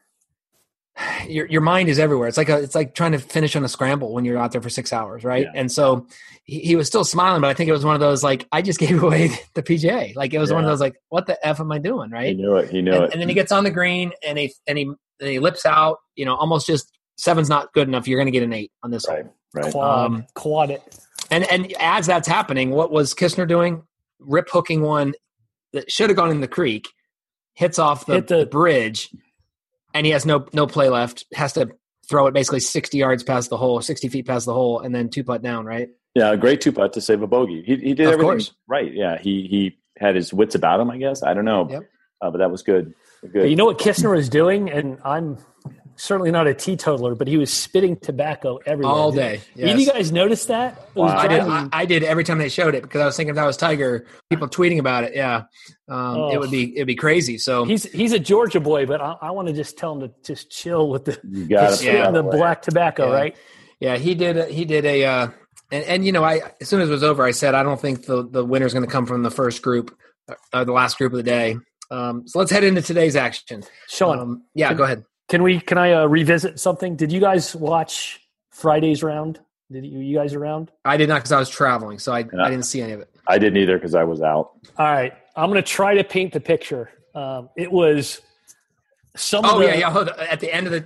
[SPEAKER 2] your mind is everywhere. It's like trying to finish on a scramble when you're out there for 6 hours, right? Yeah. And so he was still smiling, but I think it was one of those like, I just gave away the PGA. Like it was one of those like, what the F am I doing, right?
[SPEAKER 3] He knew it.
[SPEAKER 2] And then he gets on the green and he lips out. Almost just 7's not good enough. You're going to get an 8 on this
[SPEAKER 3] one.
[SPEAKER 2] Right.
[SPEAKER 4] Quad it.
[SPEAKER 2] And as that's happening, what was Kistner doing? Rip hooking one that should have gone in the creek, hits off the bridge, and he has no play left. Has to throw it basically 60 yards past the hole, 60 feet past the hole, and then 2-putt down, right?
[SPEAKER 3] Yeah, a great 2-putt to save a bogey. He did everything right. Yeah, he had his wits about him, I guess. I don't know, but that was good.
[SPEAKER 4] But you know what Kistner was doing, and I'm certainly not a teetotaler, but he was spitting tobacco everywhere.
[SPEAKER 2] All day. Yes.
[SPEAKER 4] Did you guys notice that?
[SPEAKER 2] Wow. I did every time they showed it because I was thinking if that was Tiger, people tweeting about it. Yeah. It'd be crazy. So
[SPEAKER 4] he's a Georgia boy, but I want to just tell him to just chill with the black tobacco, right?
[SPEAKER 2] Yeah. He did a, and as soon as it was over, I said, I don't think the winner's going to come from the first group, the last group of the day. So let's head into today's action.
[SPEAKER 4] Sean.
[SPEAKER 2] Go ahead.
[SPEAKER 4] Can I revisit something? Did you guys watch Friday's round? Did you guys around?
[SPEAKER 2] I did not because I was traveling, so I didn't see any of it.
[SPEAKER 3] I didn't either because I was out.
[SPEAKER 4] All right. I'm going to try to paint the picture. It was some.
[SPEAKER 2] Oh, yeah. At the end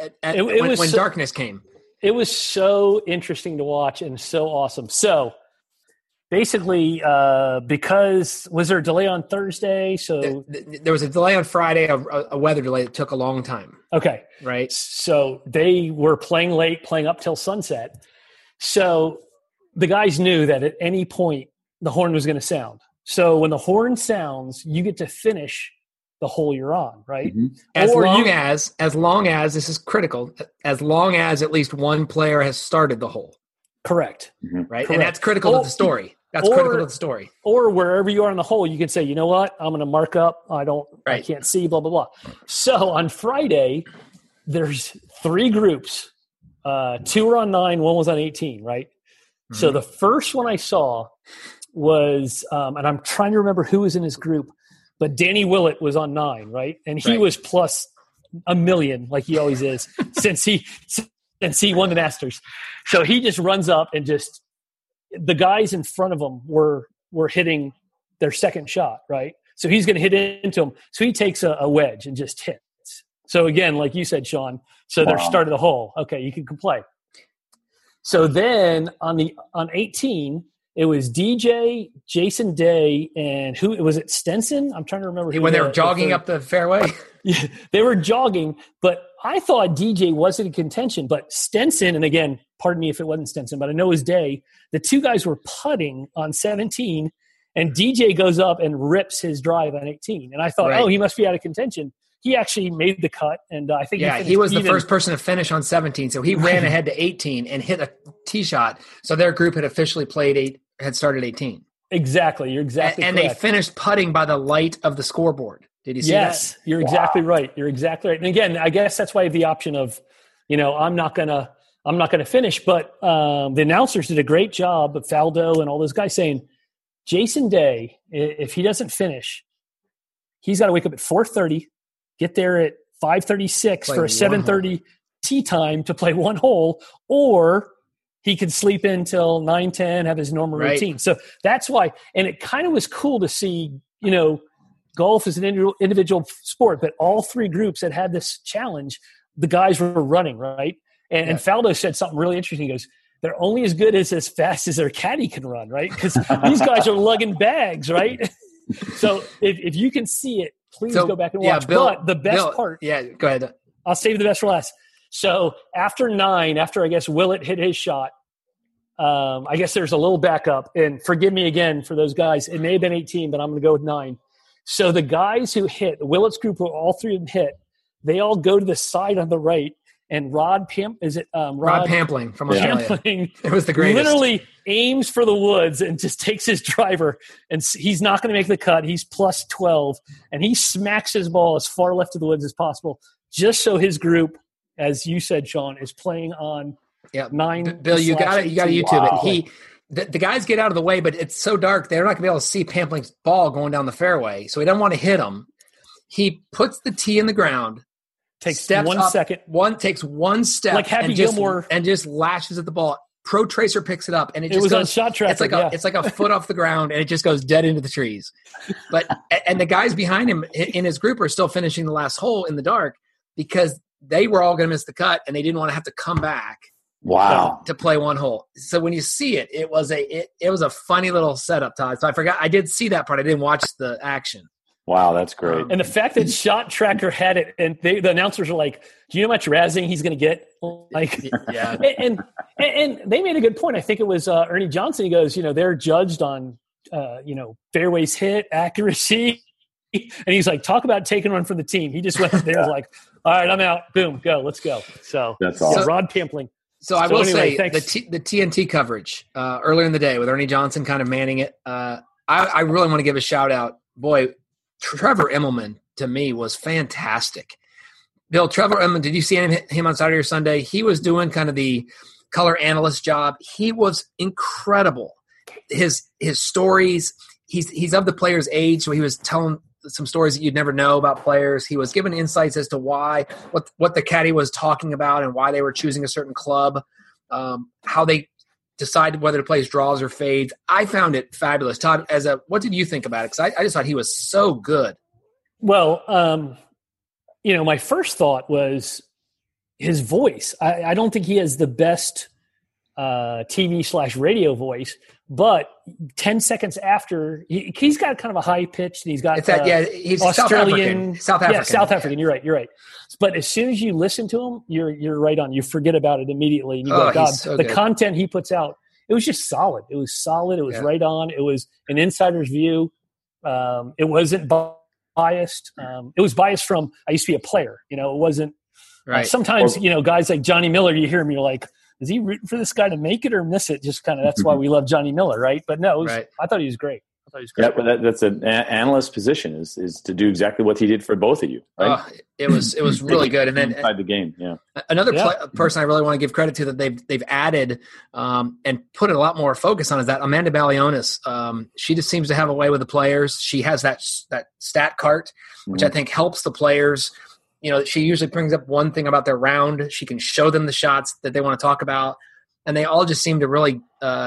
[SPEAKER 2] of when darkness came.
[SPEAKER 4] It was so interesting to watch and so awesome. So basically, because was there a delay on Thursday? So
[SPEAKER 2] there was a delay on Friday, a weather delay that took a long time.
[SPEAKER 4] Okay.
[SPEAKER 2] Right.
[SPEAKER 4] So they were playing late, playing up till sunset. So the guys knew that at any point the horn was going to sound. So when the horn sounds, you get to finish the hole you're on, right?
[SPEAKER 2] Mm-hmm. As long as this is critical, as long as at least one player has started the hole.
[SPEAKER 4] Correct.
[SPEAKER 2] Mm-hmm. Right.
[SPEAKER 4] Correct.
[SPEAKER 2] And that's critical to the story. Critical to the story.
[SPEAKER 4] Or wherever you are in the hole, you can say, you know what? I'm going to mark up. I can't see, blah, blah, blah. So on Friday, there's 3 groups. 2 were on 9, 1 was on 18, right? Mm-hmm. So the first one I saw was, and I'm trying to remember who was in his group, but Danny Willett was on 9, right? And he was plus a million, like he always is, since he won the Masters. So he just runs up and the guys in front of him were hitting their second shot, right? So he's going to hit into them. So he takes a wedge and just hits. So again, like you said, Sean, they're start of the hole. Okay, you can play. So then on 18, it was DJ, Jason Day, and who was it? Stenson? I'm trying to remember who.
[SPEAKER 2] When they were jogging up the fairway?
[SPEAKER 4] Yeah, they were jogging, but I thought DJ wasn't in contention. But Stenson, and again, pardon me if it wasn't Stenson, but I know it was Day. The 2 guys were putting on 17, and DJ goes up and rips his drive on 18. And I thought, he must be out of contention. He actually made the cut, and I think
[SPEAKER 2] he was the first person to finish on 17. So he ran ahead to 18 and hit a tee shot. So their group had officially had started 18.
[SPEAKER 4] Exactly, you're exactly
[SPEAKER 2] and
[SPEAKER 4] correct.
[SPEAKER 2] They finished putting by the light of the scoreboard. Did you see that?
[SPEAKER 4] Yes, you're exactly right. You're exactly right. And again, I guess that's why I have the option of, I'm not gonna finish. But the announcers did a great job of Faldo and all those guys saying, Jason Day, if he doesn't finish, he's got to wake up at 4:30. Get there at 5:36 for a 7:30 tee time to play 1 hole, or he could sleep in till 9:10, have his normal routine. So that's why. And it kind of was cool to see, golf is an individual sport, but all 3 groups that had this challenge, the guys were running, right? And Faldo said something really interesting. He goes, they're only as good as fast as their caddy can run, right? Because these guys are lugging bags, right? So if you can see it, please go back and watch. But the best part.
[SPEAKER 2] Yeah, go ahead.
[SPEAKER 4] I'll save the best for last. So after 9, after I guess Willett hit his shot, I guess there's a little backup. And forgive me again for those guys. It may have been 18, but I'm going to go with 9. So the guys who hit, the Willett's group, all 3 of them hit, they all go to the side on the right. And Rod
[SPEAKER 2] Pampling from Australia.
[SPEAKER 4] Pampling
[SPEAKER 2] it was the greatest.
[SPEAKER 4] Literally aims for the woods and just takes his driver, and he's not going to make the cut. He's plus 12, and he smacks his ball as far left of the woods as possible, just so his group, as you said, Sean, is playing on 9.
[SPEAKER 2] Bill, you got to YouTube it. The guys get out of the way, but it's so dark they're not going to be able to see Pampling's ball going down the fairway, so he doesn't want to hit him. He puts the tee in the ground.
[SPEAKER 4] Takes 1 second.
[SPEAKER 2] Takes 1 step.
[SPEAKER 4] Like Happy Gilmore.
[SPEAKER 2] And just lashes at the ball. Pro Tracer picks it up. And it
[SPEAKER 4] was
[SPEAKER 2] goes,
[SPEAKER 4] on Shot Tracker.
[SPEAKER 2] It's like a foot off the ground, and it just goes dead into the trees. And the guys behind him in his group are still finishing the last hole in the dark because they were all going to miss the cut, and they didn't want to have to come back.
[SPEAKER 3] Wow.
[SPEAKER 2] To play 1 hole. So when you see it, it was a funny little setup, Todd. So I forgot. I did see that part. I didn't watch the action.
[SPEAKER 3] Wow, that's great.
[SPEAKER 4] And the fact that Shot Tracker had it, and the announcers are like, "Do you know how much razzing he's going to get?" Like,
[SPEAKER 2] yeah.
[SPEAKER 4] And they made a good point. I think it was Ernie Johnson. He goes, they're judged on, fairways hit, accuracy, and he's like, "Talk about taking one from the team." He just went there like, "All right, I'm out. Boom, go, let's go." So
[SPEAKER 3] that's awesome.
[SPEAKER 4] Rod Pampling.
[SPEAKER 2] So I will say the TNT coverage earlier in the day with Ernie Johnson kind of manning it. I really want to give a shout out, boy. Trevor Immelman, to me, was fantastic. Bill, Trevor Immelman, did you see him on Saturday or Sunday? He was doing kind of the color analyst job. He was incredible. His stories, he's of the player's age, so he was telling some stories that you'd never know about players. He was giving insights as to what the caddy was talking about and why they were choosing a certain club, how they decide whether to play his draws or fades. I found it fabulous. Todd, what did you think about it? Because I just thought he was so good.
[SPEAKER 4] Well, my first thought was his voice. I don't think he has the best TV/radio voice, but 10 seconds after, he's got kind of a high pitch. He's got
[SPEAKER 2] he's
[SPEAKER 4] Australian,
[SPEAKER 2] South African.
[SPEAKER 4] Yeah, South African. You're right. But as soon as you listen to him, you're right on. You forget about it immediately, and you go, God, the content he puts out. It was just solid. It was solid. It was right on. It was an insider's view. It wasn't biased. It was biased from, I used to be a player. It wasn't.
[SPEAKER 2] Right.
[SPEAKER 4] Sometimes, guys like Johnny Miller, you hear him, you're like, is he rooting for this guy to make it or miss it? Just kind of, that's why we love Johnny Miller, right? But no, I thought he was great.
[SPEAKER 3] Yeah, but that's an analyst position is to do exactly what he did for both of you. Right?
[SPEAKER 2] It was really good. And then
[SPEAKER 3] inside the game,
[SPEAKER 2] another person I really want to give credit to that they've added and put a lot more focus on is that Amanda Balionis. She just seems to have a way with the players. She has that stat cart, which I think helps the players. She usually brings up one thing about their round. She can show them the shots that they want to talk about, and they all just seem to really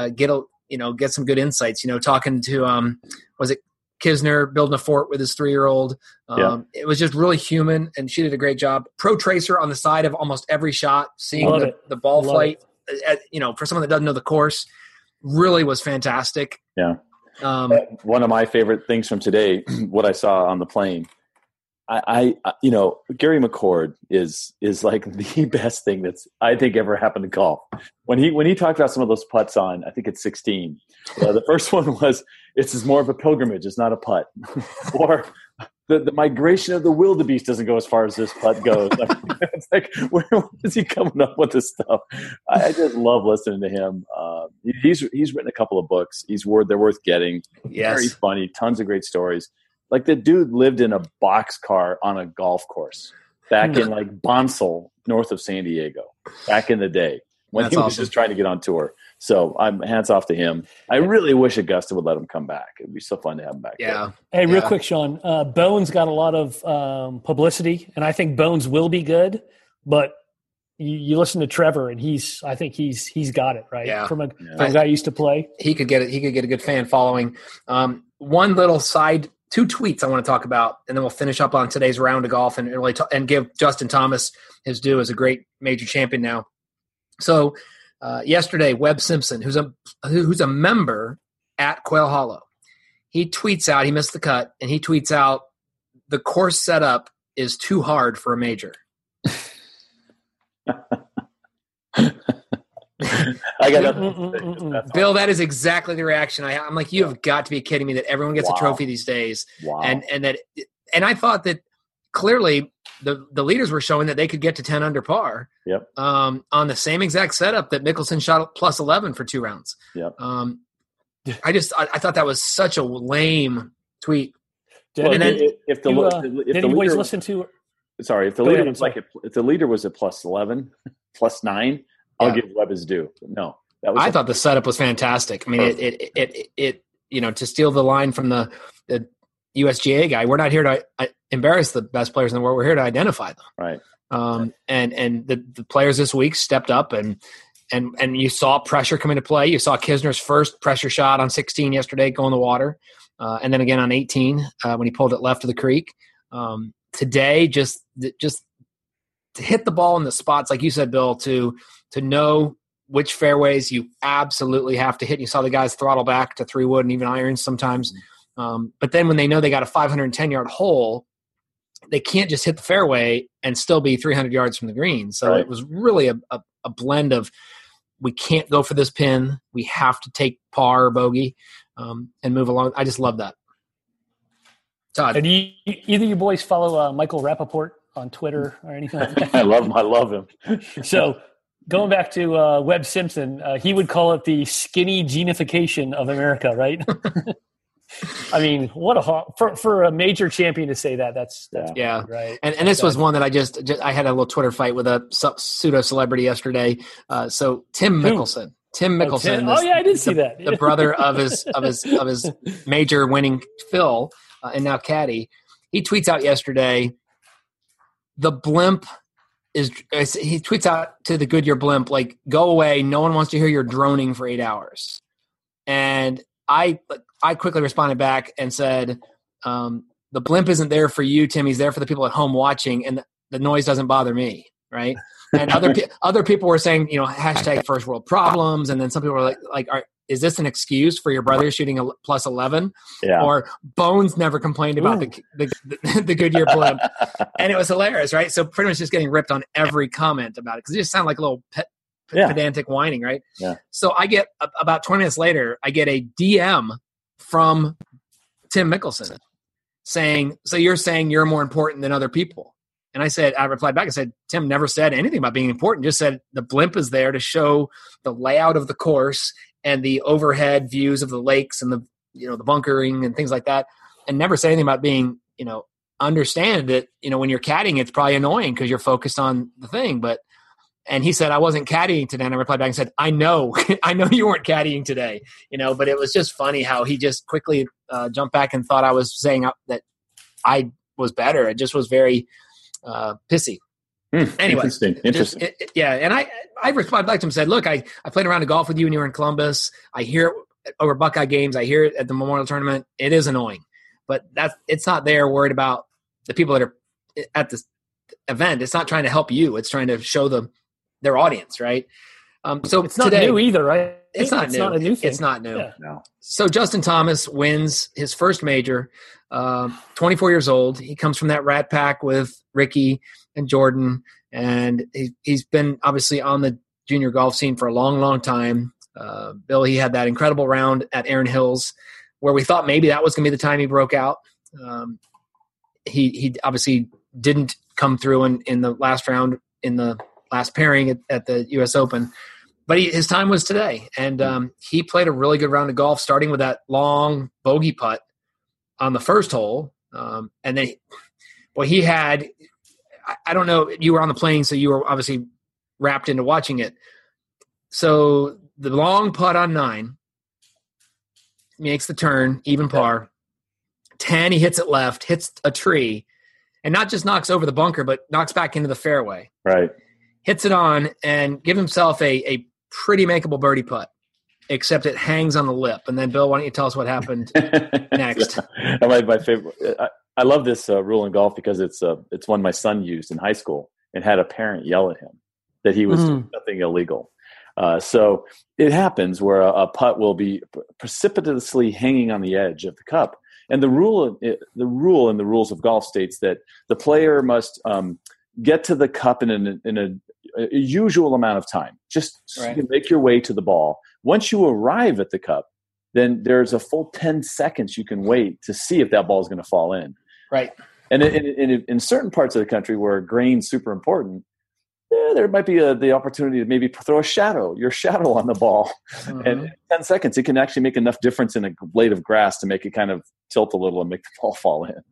[SPEAKER 2] get some good insights. Talking to was it Kisner building a fort with his 3-year-old. It was just really human, and she did a great job. Pro Tracer on the side of almost every shot, seeing the ball flight. For someone that doesn't know the course, really was fantastic.
[SPEAKER 3] Yeah. One of my favorite things from today, what I saw on the plane. I Gary McCord is like the best thing that's I think ever happened to golf. When he talked about some of those putts on, I think it's 16. The first one was it's more of a pilgrimage, it's not a putt. Or the migration of the wildebeest doesn't go as far as this putt goes. It's like where is he coming up with this stuff? I just love listening to him. He's written a couple of books. They're worth getting.
[SPEAKER 2] Yes.
[SPEAKER 3] Very funny, tons of great stories. Like the dude lived in a boxcar on a golf course back in like Bonsall, north of San Diego, back in the day when he was just trying to get on tour. So I'm hats off to him. I really wish Augusta would let him come back. It'd be so fun to have him back.
[SPEAKER 2] Yeah.
[SPEAKER 4] Hey, real quick, Sean, Bones got a lot of publicity, and I think Bones will be good, but you listen to Trevor, and I think he's got it right.
[SPEAKER 2] Yeah.
[SPEAKER 4] From a guy who used to play.
[SPEAKER 2] He could get it. He could get a good fan following. One little side. 2 tweets I want to talk about, and then we'll finish up on today's round of golf and really and give Justin Thomas his due as a great major champion now. So yesterday, Webb Simpson, who's a member at Quail Hollow, he tweets out, he missed the cut, and he tweets out, the course setup is too hard for a major.
[SPEAKER 3] I got
[SPEAKER 2] Bill, that is exactly the reaction I'm like, you have got to be kidding me that everyone gets a trophy these days.
[SPEAKER 3] Wow.
[SPEAKER 2] And I thought that clearly the leaders were showing that they could get to 10 under par.
[SPEAKER 3] Yep.
[SPEAKER 2] On the same exact setup that Mickelson shot plus 11 for 2 rounds.
[SPEAKER 3] Yep.
[SPEAKER 2] I thought that was such a lame tweet.
[SPEAKER 3] Well,
[SPEAKER 4] if the
[SPEAKER 3] leader
[SPEAKER 4] listen to
[SPEAKER 3] sorry, if the leader was if the leader was at plus 11, plus 9, I'll give Webb his due. But no,
[SPEAKER 2] I thought the setup was fantastic. I mean, it to steal the line from the USGA guy, we're not here to embarrass the best players in the world. We're here to identify them.
[SPEAKER 3] Right.
[SPEAKER 2] And the players this week stepped up and you saw pressure come into play. You saw Kisner's first pressure shot on 16 yesterday go in the water, and then again on 18 when he pulled it left of the creek. Today, just to hit the ball in the spots, like you said, Bill, to know which fairways you absolutely have to hit. You saw the guys throttle back to 3-wood and even irons sometimes. But then when they know they got a 510-yard hole, they can't just hit the fairway and still be 300 yards from the green. So It was really a blend of we can't go for this pin. We have to take par or bogey and move along. I just love that. Todd.
[SPEAKER 4] And either you boys follow Michael Rappaport on Twitter or anything like that?
[SPEAKER 3] I love him.
[SPEAKER 4] So going back to Webb Simpson, he would call it the skinny genification of America, right? I mean, what for a major champion to say that. That's
[SPEAKER 2] yeah,
[SPEAKER 4] right.
[SPEAKER 2] And this was one that I had a little Twitter fight with a pseudo celebrity yesterday. So Tim Mickelson. Tim Mickelson.
[SPEAKER 4] I did see that.
[SPEAKER 2] The brother of his major winning Phil, and now caddy. He tweets out yesterday, the blimp he tweets out to the Goodyear blimp, like, go away. No one wants to hear your droning for 8 hours. And I quickly responded back and said, the blimp isn't there for you, Tim. He's there for the people at home watching, and the noise doesn't bother me, right? And other people were saying, hashtag first world problems, and then some people were like, is this an excuse for your brother shooting a plus 11?
[SPEAKER 3] Yeah.
[SPEAKER 2] Or Bones never complained about the Goodyear blimp, and it was hilarious, right? So pretty much just getting ripped on every comment about it because it just sounded like a little pedantic whining, right?
[SPEAKER 3] Yeah.
[SPEAKER 2] So I get about 20 minutes later, I get a DM from Tim Mickelson saying, so you're saying you're more important than other people. And I replied back and said, Tim never said anything about being important, just said the blimp is there to show the layout of the course and the overhead views of the lakes and the bunkering and things like that, and never said anything about being, understand that, when you're caddying, it's probably annoying because you're focused on the thing. And he said, I wasn't caddying today. And I replied back and said, I know you weren't caddying today, but it was just funny how he just quickly jumped back and thought I was saying that I was better. It just was very pissy. Anyway,
[SPEAKER 3] interesting.
[SPEAKER 2] And I responded back to him and said, look, I played around to golf with you when you were in Columbus. I hear it over Buckeye games. I hear it at the Memorial Tournament. It is annoying, but it's not there worried about the people that are at this event. It's not trying to help you. It's trying to show their audience, right? So
[SPEAKER 4] it's not new either, right?
[SPEAKER 2] It's not a new thing. It's not new. Yeah. No. So Justin Thomas wins his first major, 24 years old. He comes from that Rat Pack with Ricky and Jordan, and he's been obviously on the junior golf scene for a long, long time. Bill, he had that incredible round at Erin Hills where we thought maybe that was going to be the time he broke out. He obviously didn't come through in the last round in the last pairing at the U.S. Open. But his time was today, and he played a really good round of golf, starting with that long bogey putt on the first hole. And then, he had – I don't know, you were on the plane, so you were obviously wrapped into watching it. So the long putt on 9 makes the turn, even par. 10, he hits it left, hits a tree, and not just knocks over the bunker, but knocks back into the fairway.
[SPEAKER 3] Right. Hits
[SPEAKER 2] it on and give himself a pretty makeable birdie putt, except it hangs on the lip. And then, Bill, why don't you tell us what happened next?
[SPEAKER 3] My favorite. I love this rule in golf because it's one my son used in high school and had a parent yell at him that he was doing nothing illegal. So it happens where a putt will be precipitously hanging on the edge of the cup. And the rule in the rules of golf states that the player must get to the cup in a usual amount of time, just so you can make your way to the ball. Once you arrive at the cup, then there's a full 10 seconds you can wait to see if that ball is going to fall in.
[SPEAKER 2] Right.
[SPEAKER 3] And in certain parts of the country where grain's super important, there might be the opportunity to maybe throw your shadow on the ball. And in 10 seconds, it can actually make enough difference in a blade of grass to make it kind of tilt a little and make the ball fall in.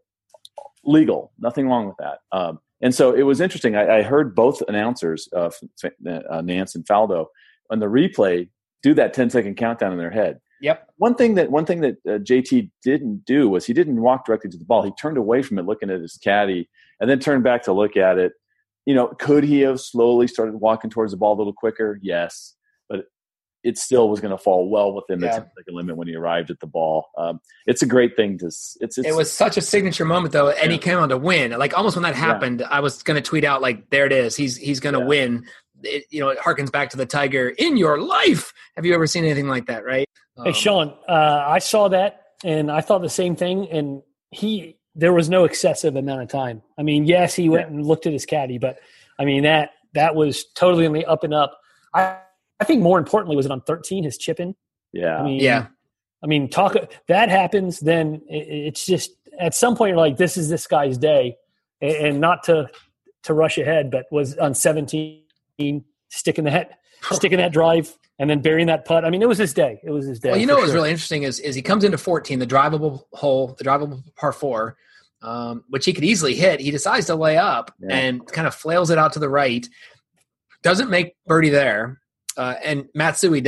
[SPEAKER 3] Legal. Nothing wrong with that. And so it was interesting. I heard both announcers, Nance and Faldo, on the replay do that 10-second countdown in their head.
[SPEAKER 2] Yep.
[SPEAKER 3] One thing that JT didn't do was he didn't walk directly to the ball. He turned away from it, looking at his caddy, and then turned back to look at it. Could he have slowly started walking towards the ball a little quicker? Yes, but it still was going to fall well within the 10-second limit when he arrived at the ball. It's a great thing to. It
[SPEAKER 2] was such a signature moment though, and he came on to win. Like almost when that happened, I was going to tweet out like, "There it is. He's going to win." It harkens back to the Tiger in your life. Have you ever seen anything like that? Right?
[SPEAKER 4] Hey, Sean, I saw that and I thought the same thing. And there was no excessive amount of time. I mean, yes, he went and looked at his caddy, but I mean, that was totally on the up and up. I think more importantly, was it on 13, his chip in?
[SPEAKER 3] Yeah.
[SPEAKER 4] I mean, that happens, then it's just at some point you're like, this is this guy's day, and not to rush ahead, but was on 17, sticking that drive and then burying that putt. I mean, it was his day. Well,
[SPEAKER 2] what was really interesting is he comes into 14, the drivable hole, the drivable par 4, which he could easily hit. He decides to lay up and kind of flails it out to the right. Doesn't make birdie there, and Matsuyama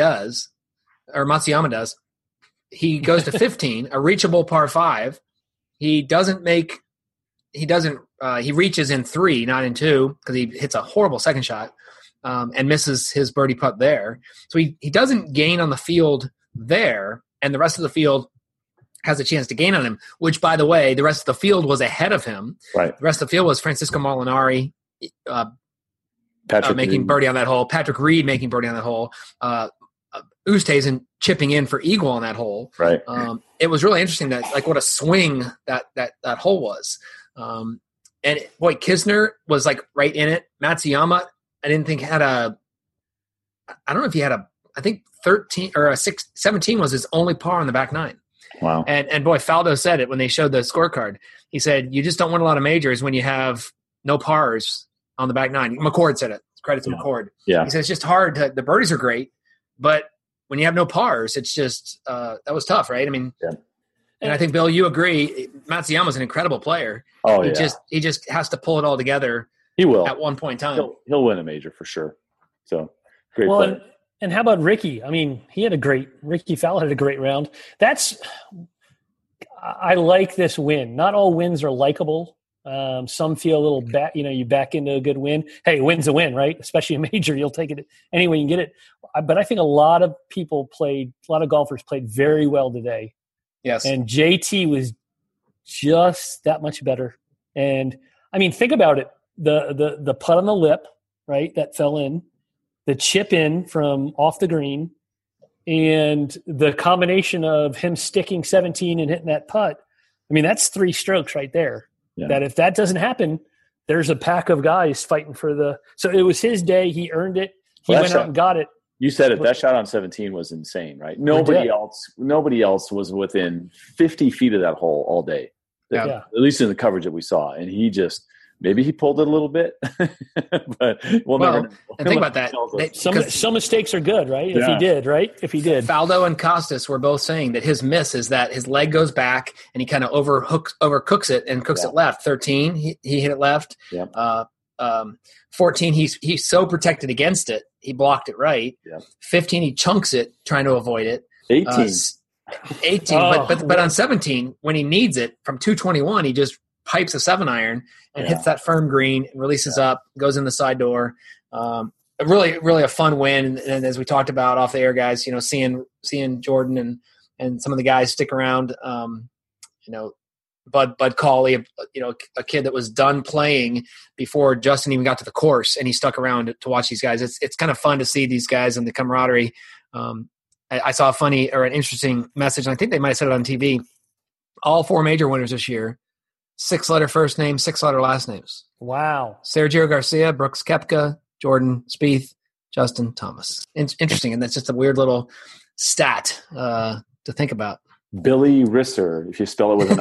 [SPEAKER 2] does. He goes to 15, a reachable par 5. He doesn't he reaches in 3, not in 2, because he hits a horrible second shot and misses his birdie putt there. So he doesn't gain on the field there, and the rest of the field has a chance to gain on him, which, by the way, the rest of the field was ahead of him.
[SPEAKER 3] Right.
[SPEAKER 2] The rest of the field was Francisco Molinari
[SPEAKER 3] Patrick
[SPEAKER 2] making
[SPEAKER 3] Reed.
[SPEAKER 2] birdie on that hole, Patrick Reed making birdie on that hole, Oosthuizen chipping in for eagle on that hole.
[SPEAKER 3] Right.
[SPEAKER 2] It was really interesting that, like, what a swing that hole was. And boy, Kisner was like right in it. Matsuyama, I didn't think had I don't know if he had I think 13 or 17 was his only par on the back 9.
[SPEAKER 3] Wow.
[SPEAKER 2] And boy, Faldo said it when they showed the scorecard. He said, you just don't win a lot of majors when you have no pars on the back 9. McCord said it. Credit to McCord.
[SPEAKER 3] Yeah.
[SPEAKER 2] He said, it's just hard the birdies are great, but when you have no pars, it's just, that was tough, right? I mean, and I think, Bill, you agree, Matsuyama's an incredible player.
[SPEAKER 3] Oh,
[SPEAKER 2] He just has to pull it all together.
[SPEAKER 3] He will.
[SPEAKER 2] At one point in time.
[SPEAKER 3] He'll win a major for sure. So, great
[SPEAKER 4] Well,
[SPEAKER 3] player.
[SPEAKER 4] and how about Ricky? I mean, Ricky Fowler had a great round. I like this win. Not all wins are likable. Some feel a little you back into a good win. Hey, a win's a win, right? Especially a major, you'll take it any way you can get it. But I think a lot of golfers played very well today.
[SPEAKER 2] Yes.
[SPEAKER 4] And JT was just that much better. And I mean, think about it. The putt on the lip, right, that fell in, the chip in from off the green, and the combination of him sticking 17 and hitting that putt. I mean, that's 3 strokes right there.
[SPEAKER 3] Yeah.
[SPEAKER 4] That if that doesn't happen, there's a pack of guys fighting for so it was his day. He earned it. He went out and got it.
[SPEAKER 3] You said it. That shot on 17 was insane, right? Nobody else was within 50 feet of that hole all day.
[SPEAKER 2] Yeah.
[SPEAKER 3] At least in the coverage that we saw. And he just, maybe he pulled it a little bit, but we'll never know.
[SPEAKER 2] And think about that.
[SPEAKER 4] Some mistakes are good, right? If he did, right? If he did.
[SPEAKER 2] Faldo and Costas were both saying that his miss is that his leg goes back and he kind of overcooks it and cooks it left. 13, he hit it left.
[SPEAKER 3] Yep.
[SPEAKER 2] 14, he's so protected against it, he blocked it right.
[SPEAKER 3] Yep.
[SPEAKER 2] 15, he chunks it trying to avoid it.
[SPEAKER 3] 18.
[SPEAKER 2] But on 17, when he needs it from 221, he just pipes a 7-iron and hits that firm green and releases up, goes in the side door. Really, really a fun win. And as we talked about off the air, guys, seeing Jordan and some of the guys stick around. Bud Cauley, a kid that was done playing before Justin even got to the course, and he stuck around to watch these guys. It's kind of fun to see these guys and the camaraderie. I saw an interesting message, and I think they might have said it on TV. All 4 major winners this year, 6-letter first name, 6-letter last names.
[SPEAKER 4] Wow.
[SPEAKER 2] Sergio Garcia, Brooks Koepka, Jordan Spieth, Justin Thomas. Interesting, and that's just a weird little stat to think about.
[SPEAKER 3] Billy Risser, if you spell it with an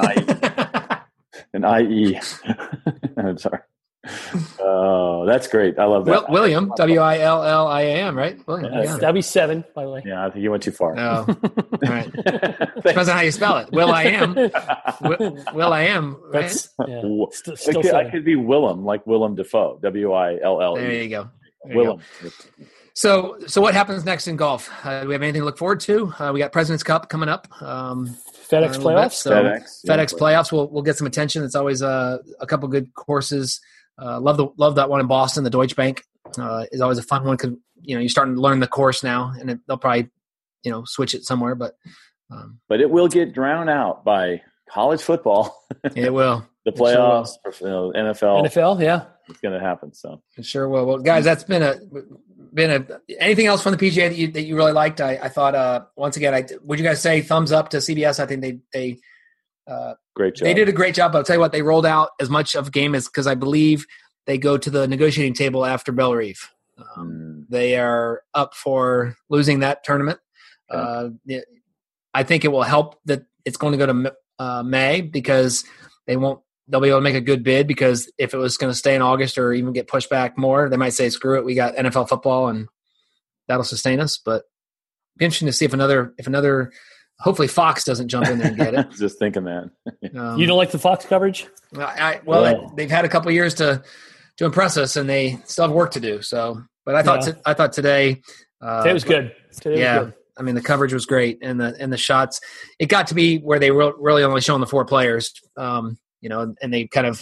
[SPEAKER 3] IE. I'm sorry. Oh, that's great. I love that.
[SPEAKER 2] William, William, right? William.
[SPEAKER 3] Yes.
[SPEAKER 4] That'd be 7, by the way.
[SPEAKER 3] Yeah, I think you went too far.
[SPEAKER 2] Oh, all right. Depends on how you spell it. Will I am. Right?
[SPEAKER 4] That's
[SPEAKER 3] I could be Willem, like Willem Dafoe. Willem.
[SPEAKER 2] There you go.
[SPEAKER 3] Willem.
[SPEAKER 2] So what happens next in golf? Do we have anything to look forward to? We got President's Cup coming up.
[SPEAKER 4] FedEx playoffs.
[SPEAKER 2] FedEx playoffs will get some attention. It's always a couple good courses. Love that one in Boston. The Deutsche Bank is always a fun one because you're starting to learn the course now, and they'll probably switch it somewhere. But
[SPEAKER 3] it will get drowned out by college football.
[SPEAKER 2] It will.
[SPEAKER 3] The playoffs, NFL.
[SPEAKER 4] NFL, yeah,
[SPEAKER 3] it's going to happen. So
[SPEAKER 2] it sure will. Well, guys, that's been anything else from the PGA that you really liked? I thought once again, would you guys say thumbs up to CBS? I think they
[SPEAKER 3] great job.
[SPEAKER 2] They did a great job. I'll tell you what, they rolled out as much of a game as because I believe they go to the negotiating table after Bellerive. They are up for losing that tournament. I think it will help that it's going to go to May because they'll be able to make a good bid because if it was going to stay in August or even get pushed back more, they might say, screw it, we got NFL football and that'll sustain us. But it'd be interesting to see if another hopefully Fox doesn't jump in there and get it.
[SPEAKER 3] Just thinking that.
[SPEAKER 4] You don't like the Fox coverage?
[SPEAKER 2] They've had a couple of years to impress us and they still have work to do. So, but I thought today
[SPEAKER 4] was good. Today was good.
[SPEAKER 2] I mean, the coverage was great and the shots, it got to be where they were really only showing the 4 players, and they kind of,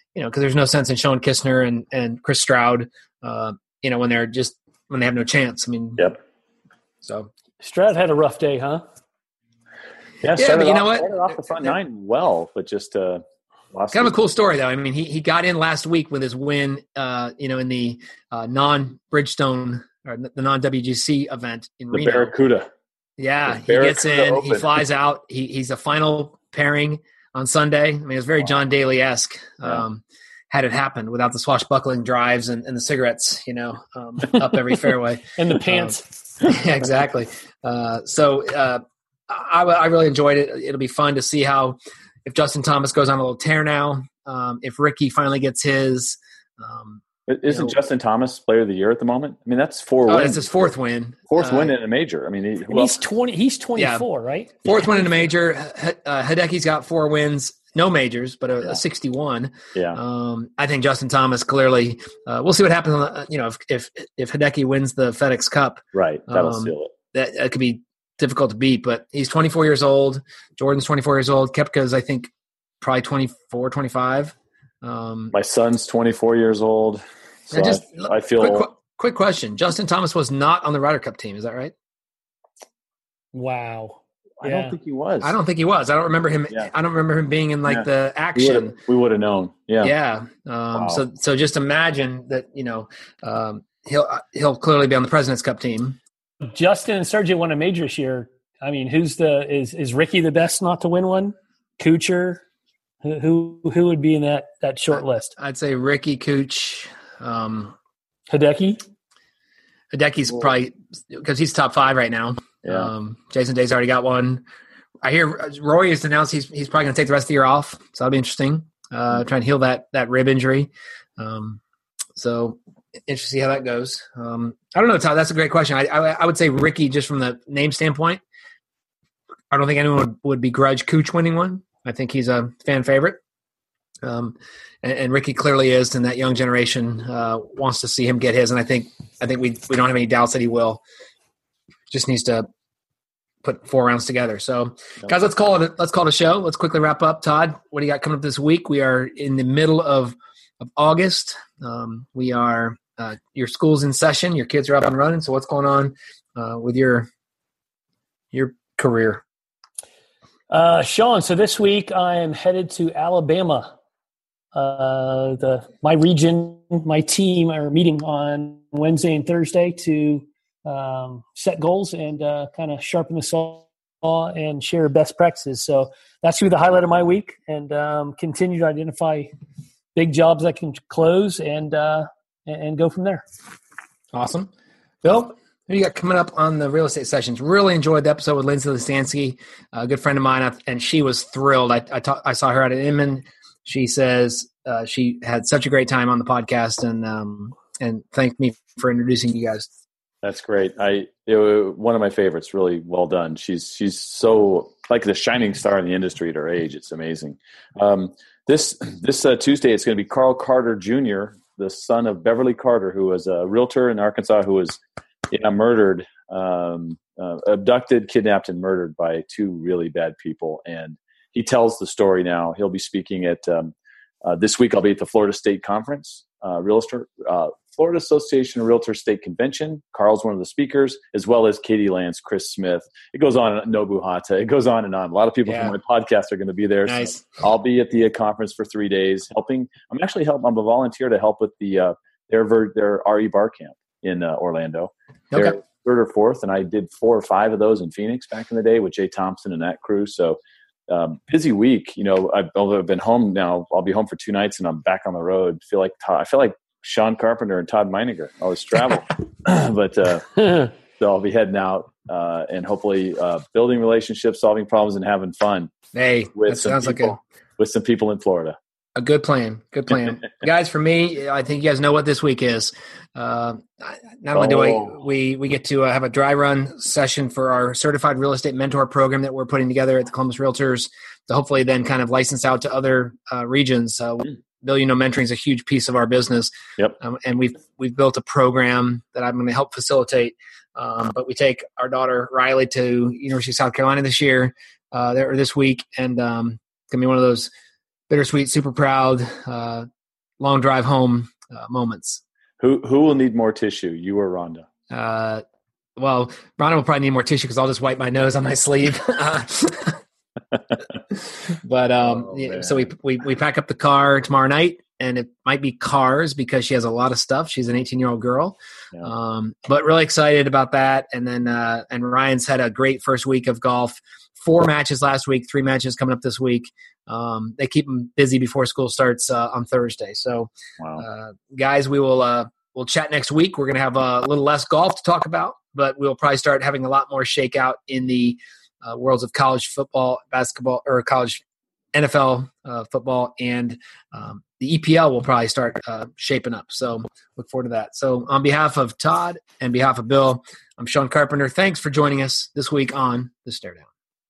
[SPEAKER 2] because there's no sense in showing Kistner and Chris Stroud, when they have no chance. I mean,
[SPEAKER 3] yep.
[SPEAKER 2] So
[SPEAKER 4] Stroud had a rough day, huh?
[SPEAKER 3] Yeah,
[SPEAKER 2] but you know what?
[SPEAKER 3] Started off the front nine well, but just lost.
[SPEAKER 2] Kind of a cool story, though. I mean, he got in last week with his win, in the non-Bridgestone or the non-WGC event in Reno.
[SPEAKER 3] Barracuda.
[SPEAKER 2] Yeah, he gets in, Open. He flies out. He's a final pairing on Sunday. I mean, it's very John Daly-esque. Had it happened without the swashbuckling drives and the cigarettes, up every fairway.
[SPEAKER 4] And the pants.
[SPEAKER 2] Yeah, exactly. I really enjoyed it. It'll be fun to see if Justin Thomas goes on a little tear now, if Ricky finally gets his.
[SPEAKER 3] Isn't Justin Thomas Player of the Year at the moment? I mean, that's 4 wins.
[SPEAKER 2] It's his fourth win.
[SPEAKER 3] Fourth win in a major. I mean,
[SPEAKER 4] he's 20. He's 24, right?
[SPEAKER 2] Fourth win in a major. Hideki's got 4 wins, no majors, but a 61.
[SPEAKER 3] Yeah.
[SPEAKER 2] I think Justin Thomas clearly. We'll see what happens. If Hideki wins the FedEx Cup,
[SPEAKER 3] right, that'll seal it.
[SPEAKER 2] That could be difficult to beat. But he's 24 years old. Jordan's 24 years old. Koepka's, I think, probably 24, 25.
[SPEAKER 3] My son's 24 years old. So I feel
[SPEAKER 2] quick question. Justin Thomas was not on the Ryder Cup team. Is that right?
[SPEAKER 4] Wow.
[SPEAKER 3] I don't think he was.
[SPEAKER 2] I don't remember him. Yeah. I don't remember him being in the action.
[SPEAKER 3] We would have known. Yeah.
[SPEAKER 2] Yeah. Wow. So just imagine that, he'll clearly be on the President's Cup team.
[SPEAKER 4] Justin and Sergio won a major this year. I mean, is Ricky the best not to win one? Kuchar? Who would be in that short list?
[SPEAKER 2] I'd say Ricky, Cooch,
[SPEAKER 4] Hideki.
[SPEAKER 2] Hideki's probably because he's top 5 right now.
[SPEAKER 3] Yeah.
[SPEAKER 2] Jason Day's already got one. I hear Rory has announced he's probably going to take the rest of the year off, so that'll be interesting. Try and heal that rib injury. So interesting to see how that goes. I don't know, Todd. That's a great question. I would say Ricky, just from the name standpoint. I don't think anyone would begrudge Cooch winning one. I think he's a fan favorite. And Ricky clearly is, and that young generation wants to see him get his. And I think we don't have any doubts that he will. Just needs to put 4 rounds together. So, guys, let's call it a show. Let's quickly wrap up. Todd, what do you got coming up this week? We are in the middle of August. We are your school's in session. Your kids are up and running. So, what's going on with your career?
[SPEAKER 4] Sean, so this week I am headed to Alabama. My region, my team are meeting on Wednesday and Thursday to set goals and kind of sharpen the saw and share best practices. So that's going to be the highlight of my week, and continue to identify big jobs I can close and go from there.
[SPEAKER 2] Awesome. Bill, what do you got coming up on the real estate sessions? Really enjoyed the episode with Lindsay Listansky, a good friend of mine, and she was thrilled. I saw her at an Inman. She says she had such a great time on the podcast and thanked me for introducing you guys.
[SPEAKER 3] That's great. One of my favorites. Really well done. She's so like the shining star in the industry at her age. It's amazing. This Tuesday, it's going to be Carl Carter Jr., the son of Beverly Carter, who was a realtor in Arkansas, who was murdered, abducted, kidnapped, and murdered by 2 really bad people. And he tells the story now. He'll be speaking at this week. I'll be at the Florida State Conference, Florida Association of Realtors State Convention. Carl's one of the speakers, as well as Katie Lance, Chris Smith. It goes on, Nobu Hata. It goes on and on. A lot of people from my podcast are going to be there.
[SPEAKER 2] Nice.
[SPEAKER 3] So I'll be at the conference for 3 days helping. I'm a volunteer to help with their RE bar camp in Orlando.
[SPEAKER 2] Okay.
[SPEAKER 3] They're 3rd or 4th, and I did 4 or 5 of those in Phoenix back in the day with Jay Thompson and that crew. So busy week. I've been home now. I'll be home for 2 nights, and I'm back on the road. I feel like Sean Carpenter and Todd Meininger. I always travel, but so I'll be heading out and hopefully building relationships, solving problems, and having fun.
[SPEAKER 2] Hey,
[SPEAKER 3] with some people in Florida.
[SPEAKER 2] A good plan. Good plan. Guys, for me, I think you guys know what this week is. Not only do we get to have a dry run session for our certified real estate mentor program that we're putting together at the Columbus Realtors to hopefully then kind of license out to other regions. Bill, mentoring is a huge piece of our business.
[SPEAKER 3] Yep.
[SPEAKER 2] And we've built a program that I'm going to help facilitate. But we take our daughter Riley to University of South Carolina this week, and going to be one of those bittersweet, super proud long drive home moments.
[SPEAKER 3] Who will need more tissue, you or Rhonda?
[SPEAKER 2] Well, Rhonda will probably need more tissue because I'll just wipe my nose on my sleeve. But so we pack up the car tomorrow night, and it might be cars because she has a lot of stuff. She's an 18-year-old girl, but really excited about that. And then and Ryan's had a great first week of golf. 4 matches last week, 3 matches coming up this week. They keep him busy before school starts on Thursday. So, guys, we'll chat next week. We're going to have a little less golf to talk about, but we'll probably start having a lot more shakeout in the worlds of college football, basketball, or college NFL football, and the EPL will probably start shaping up. So look forward to that. So on behalf of Todd and behalf of Bill, I'm Sean Carpenter. Thanks for joining us this week on The Stare Down.